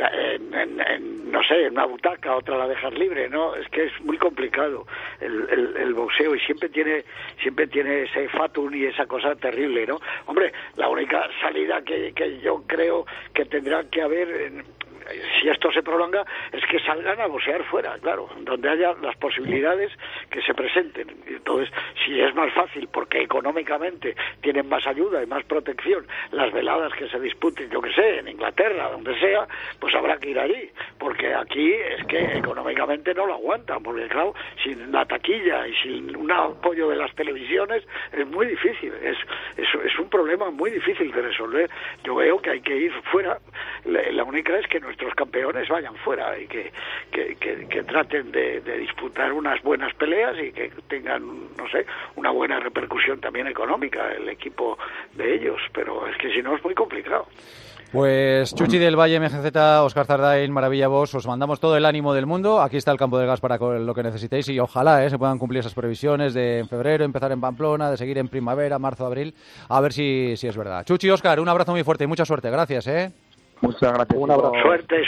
Speaker 9: no sé, en una butaca, otra la dejas libre, ¿no? Es que es muy complicado el boxeo, y siempre tiene ese fatum y esa cosa terrible, ¿no? Hombre, la única salida que yo creo que tendrá que haber, si esto se prolonga, es que salgan a boxear fuera, claro, donde haya las posibilidades que se presenten. Entonces, si es más fácil, porque económicamente tienen más ayuda y más protección, las veladas que se disputen, yo que sé, en Inglaterra, donde sea, pues habrá que ir allí, porque aquí es que económicamente no lo aguantan, porque claro, sin la taquilla y sin un apoyo de las televisiones es muy difícil, es un problema muy difícil de resolver. Yo veo que hay que ir fuera, la única es que nuestros campeones vayan fuera y que traten de disputar unas buenas peleas y que tengan, no sé, una buena repercusión también económica el equipo de ellos, pero es que si no es muy complicado.
Speaker 4: Pues Chuchi del Valle, MGZ, Óscar Zardain, Maravilla Bosch, os mandamos todo el ánimo del mundo. Aquí está el campo del gas para lo que necesitéis y ojalá se puedan cumplir esas previsiones de en febrero empezar en Pamplona, de seguir en primavera, marzo, abril, a ver si es verdad. Chuchi, Óscar, un abrazo muy fuerte y mucha suerte. Gracias,
Speaker 11: Muchas gracias.
Speaker 9: Un abrazo. Suerte.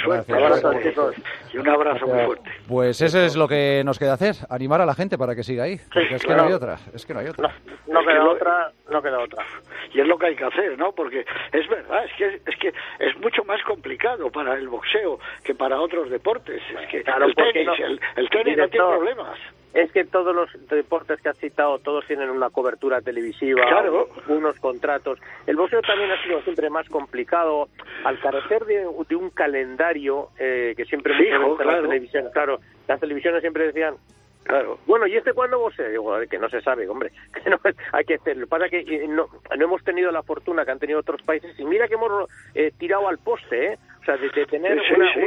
Speaker 9: Y un abrazo muy fuerte.
Speaker 4: Pues eso es lo que nos queda hacer, animar a la gente para que siga ahí. Porque es que no hay otra.
Speaker 10: No queda otra.
Speaker 9: Y es lo que hay que hacer, ¿no? Porque es verdad, es que es mucho más complicado para el boxeo que para otros deportes. Es que
Speaker 10: claro,
Speaker 9: el tenis no tiene problemas.
Speaker 10: Es que todos los deportes que has citado, todos tienen una cobertura televisiva, claro, unos contratos. El boxeo también ha sido siempre más complicado, al carecer de un calendario que siempre
Speaker 9: fijo,
Speaker 10: claro. Las televisiones. Claro, las televisiones siempre decían, claro, bueno, ¿y cuándo boxea? Digo, que no se sabe, hombre, que no, hay que hacerlo. Lo que pasa es que no hemos tenido la fortuna que han tenido otros países, y mira que hemos tirado al poste, o sea, de tener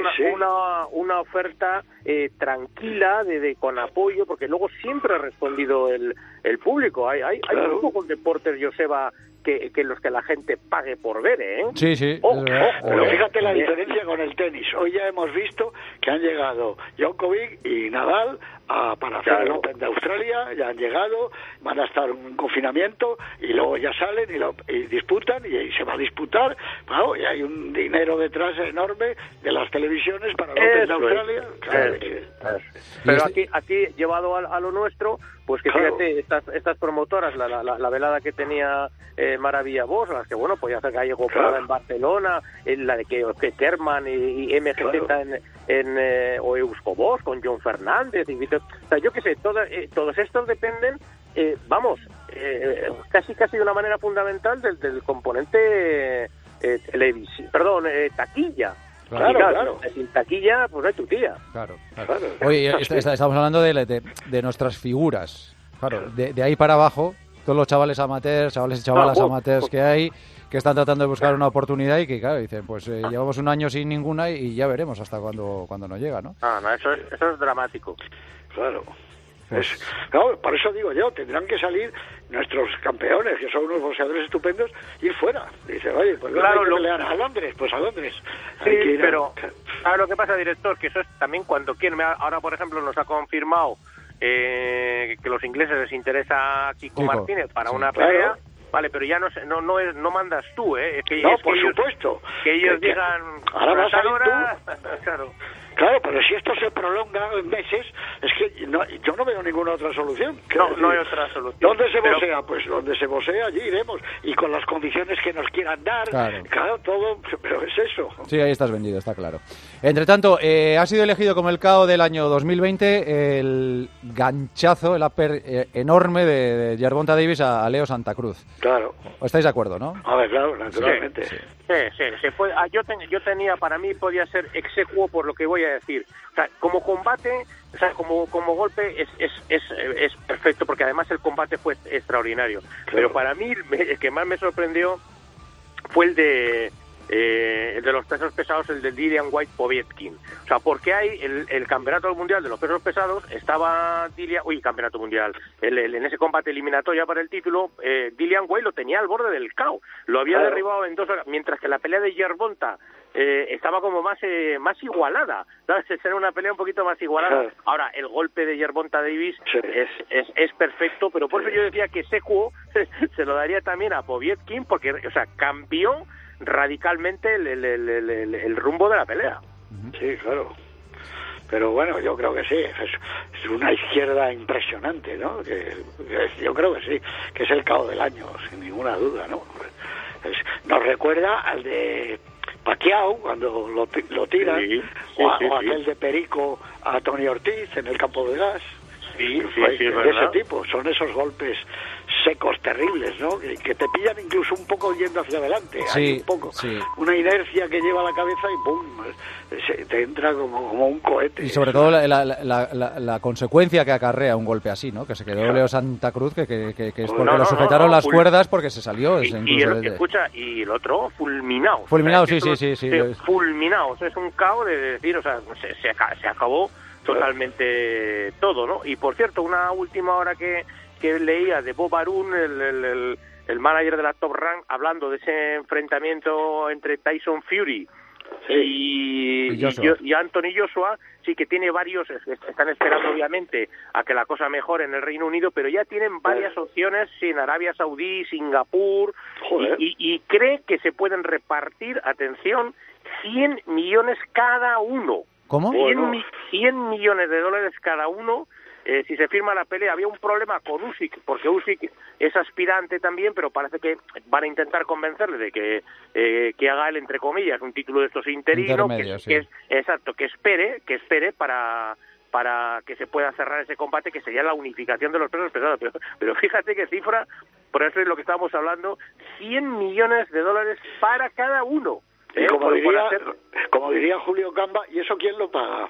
Speaker 10: una oferta tranquila, con apoyo, porque luego siempre ha respondido el público. Hay claro, muy pocos deportes, Joseba, que los que la gente pague por ver, ¿eh?
Speaker 4: Sí.
Speaker 9: Pero fíjate la diferencia con el tenis. Hoy ya hemos visto que han llegado Djokovic y Nadal para hacer el Open de Australia, ya han llegado, van a estar en confinamiento y luego ya salen y disputan y se va a disputar, claro, y hay un dinero detrás enorme de las televisiones para el Open de Australia.
Speaker 10: Pero aquí llevado a lo nuestro, pues que claro, fíjate, estas promotoras, la velada que tenía Maravilla Bosch, las que bueno, pues ya se llegó claro, en Barcelona, la de que Kerman y MGZ claro, o Eusko Bosch con John Fernández, o sea, yo qué sé, todos estos dependen, casi de una manera fundamental del componente taquilla. Claro. Sin taquilla, pues no hay tu tía.
Speaker 4: Claro. Oye, estamos hablando de nuestras figuras. Claro, de ahí para abajo, todos los chavales amateurs, chavales y chavalas amateurs que hay, que están tratando de buscar una oportunidad y que, claro, dicen, pues llevamos un año sin ninguna y ya veremos hasta cuando nos llega, ¿no?
Speaker 10: Eso es dramático.
Speaker 9: Claro. Claro, por eso digo yo, tendrán que salir nuestros campeones, que son unos boxeadores estupendos, ir fuera. Dice, oye, pues claro, lo pelean a Londres, pues a Londres.
Speaker 10: Sí, pero ¿sabes lo que pasa, director? Que eso es también cuando quieren. Ahora, por ejemplo, nos ha confirmado que los ingleses les interesa a Kiko Martínez para una pelea. Vale, pero ya no mandas tú, ¿eh?
Speaker 9: Por supuesto.
Speaker 10: Que ellos digan...
Speaker 9: Ahora vas a ir tú.
Speaker 10: Claro.
Speaker 9: Claro, pero si esto se prolonga en meses, es que yo no veo ninguna otra solución.
Speaker 10: No hay otra solución.
Speaker 9: ¿Dónde se bosea? Pues donde se bosea, allí iremos. Y con las condiciones que nos quieran dar, claro, todo, pero es eso.
Speaker 4: Sí, ahí estás vendido, está claro. Entre tanto, ha sido elegido como el KO del año 2020 el ganchazo, el upper enorme de Gervonta Davis a Leo Santa Cruz.
Speaker 9: Claro.
Speaker 4: ¿Estáis de acuerdo, no?
Speaker 9: A ver, claro, naturalmente.
Speaker 10: Sí. Yo tenía, para mí podía ser execuo por lo que voy a decir. O sea, como combate, o sea, como golpe es perfecto, porque además el combate fue extraordinario. Claro. Pero para mí el que más me sorprendió fue el de los pesos pesados, el de Dillian Whyte Povetkin. O sea, porque hay el campeonato mundial de los pesos pesados, estaba campeonato mundial, en ese combate eliminatorio para el título, Dillian Whyte lo tenía al borde del KO, lo había derribado en 2 horas, mientras que la pelea de Gervonta estaba como más igualada, ¿sabes? Era una pelea un poquito más igualada. Ahora, el golpe de Gervonta Davis es perfecto, pero por eso yo decía que Secuo se lo daría también a Povetkin, porque, o sea, cambió radicalmente el rumbo de la pelea.
Speaker 9: Sí, claro. Pero bueno, yo creo que sí, es una izquierda impresionante, ¿no? Yo creo que sí, que es el KO del año, sin ninguna duda, ¿no? Nos recuerda al de Pacquiao cuando lo tiran, o aquel de Perico a Tony Ortiz en el campo de gas.
Speaker 10: Sí,
Speaker 9: de ese tipo, son esos golpes secos, terribles, ¿no? Que te pillan incluso un poco yendo hacia adelante. Hay un poco, una inercia que lleva la cabeza y ¡pum! Te entra como un cohete.
Speaker 4: Y sobre todo la consecuencia que acarrea un golpe así, ¿no? Que se quedó Leo Santa Cruz, que es porque lo sujetaron las cuerdas porque se salió.
Speaker 10: Escucha, y el otro, fulminado.
Speaker 4: Fulminado, sí.
Speaker 10: Fulminado, o sea, es un caos de decir, o sea, se acabó totalmente todo, ¿no? Y por cierto, una última hora que leía de Bob Arum, el manager de la Top Rank, hablando de ese enfrentamiento entre Tyson Fury y Anthony Joshua, sí que tiene varios, están esperando obviamente a que la cosa mejore en el Reino Unido, pero ya tienen varias opciones en Arabia Saudí, Singapur, y cree que se pueden repartir, atención, 100 millones cada uno.
Speaker 4: ¿Cómo?
Speaker 10: 100 millones de dólares cada uno si se firma la pelea. Había un problema con Usyk, porque Usyk es aspirante también, pero parece que van a intentar convencerle de que haga él, entre comillas, un título de estos interinos, que espere para que se pueda cerrar ese combate, que sería la unificación de los pesos pesados. Pero fíjate qué cifra, por eso es lo que estábamos hablando, 100 millones de dólares para cada uno.
Speaker 9: Y como diría Julio Gamba, ¿y eso quién lo paga?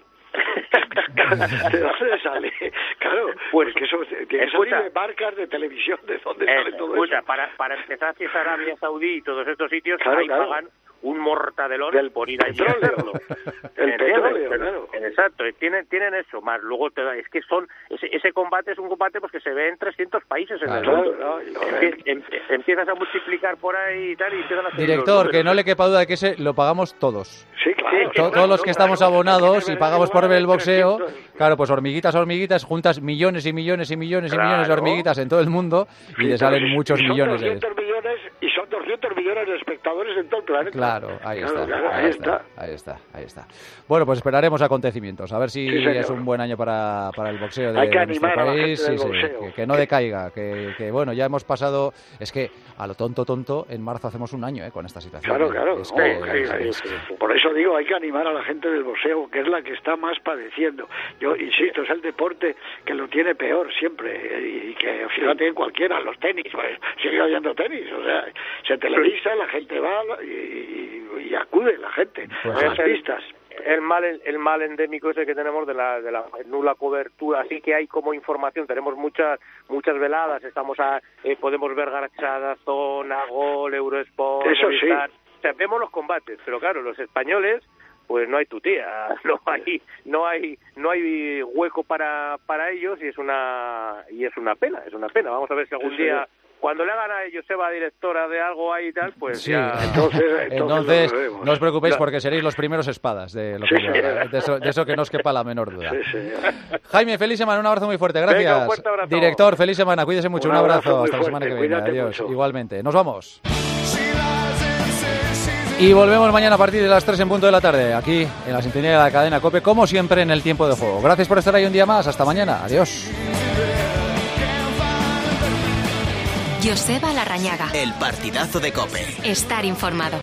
Speaker 9: ¿De dónde sale? Claro, pues que eso tiene marcas de televisión, ¿de dónde sale todo eso?
Speaker 10: Para empezar, si es Arabia Saudí y todos estos sitios, ahí pagan un mortadelón por ir allí a hacerlo.
Speaker 9: El petróleo, claro.
Speaker 10: Exacto, tienen eso, más luego es que ese combate es un combate pues que se ve en 300 países en el mundo. Empiezas a multiplicar por ahí y tal, y empiezan a hacer
Speaker 4: Director, que no le quepa duda de que ese lo pagamos todos.
Speaker 9: Sí, claro.
Speaker 4: Todos los que estamos abonados y pagamos por ver el boxeo, claro, pues hormiguitas, juntas millones y millones y millones y millones de hormiguitas en todo el mundo y le salen muchos millones de eso.
Speaker 9: Y son 200 millones de espectadores en todo el planeta.
Speaker 4: Claro, ahí está. Bueno, pues esperaremos acontecimientos, a ver si es un buen año para el boxeo de nuestro país, que no decaiga, que bueno, ya hemos pasado, es que a lo tonto, en marzo hacemos un año con esta situación.
Speaker 9: Claro. Por eso digo, hay que animar a la gente del boxeo, que es la que está más padeciendo. Yo insisto, es el deporte que lo tiene peor siempre, y que fíjate cualquiera, los tenis, pues, sigue habiendo tenis, o sea, se televisa, la gente va y acude la gente a las pistas.
Speaker 10: El mal endémico ese que tenemos de la nula cobertura, así que hay como información, tenemos muchas veladas, podemos ver Garchada, Zona, Gol, Eurosport,
Speaker 9: eso sí.
Speaker 10: O sea, vemos los combates, pero claro, los españoles pues no hay tutía, no hay hueco para ellos, y es una pena. Vamos a ver si algún día, cuando le hagan a Joseba directora de algo ahí y tal, pues
Speaker 4: sí,
Speaker 10: ya...
Speaker 4: Entonces no os preocupéis porque seréis los primeros espadas de lo que de eso que no os quepa la menor duda. Jaime, feliz semana, un abrazo muy fuerte, gracias.
Speaker 10: Venga, un fuerte abrazo.
Speaker 4: Director, feliz semana, cuídese mucho, un abrazo, hasta la semana que viene, adiós, igualmente. Nos vamos. Y volvemos mañana a partir de las 3 en punto de la tarde, aquí en la sintonía de la cadena COPE, como siempre en el tiempo de juego. Gracias por estar ahí un día más. Hasta mañana. Adiós.
Speaker 1: Joseba Larrañaga.
Speaker 20: El partidazo de COPE.
Speaker 1: Estar informado.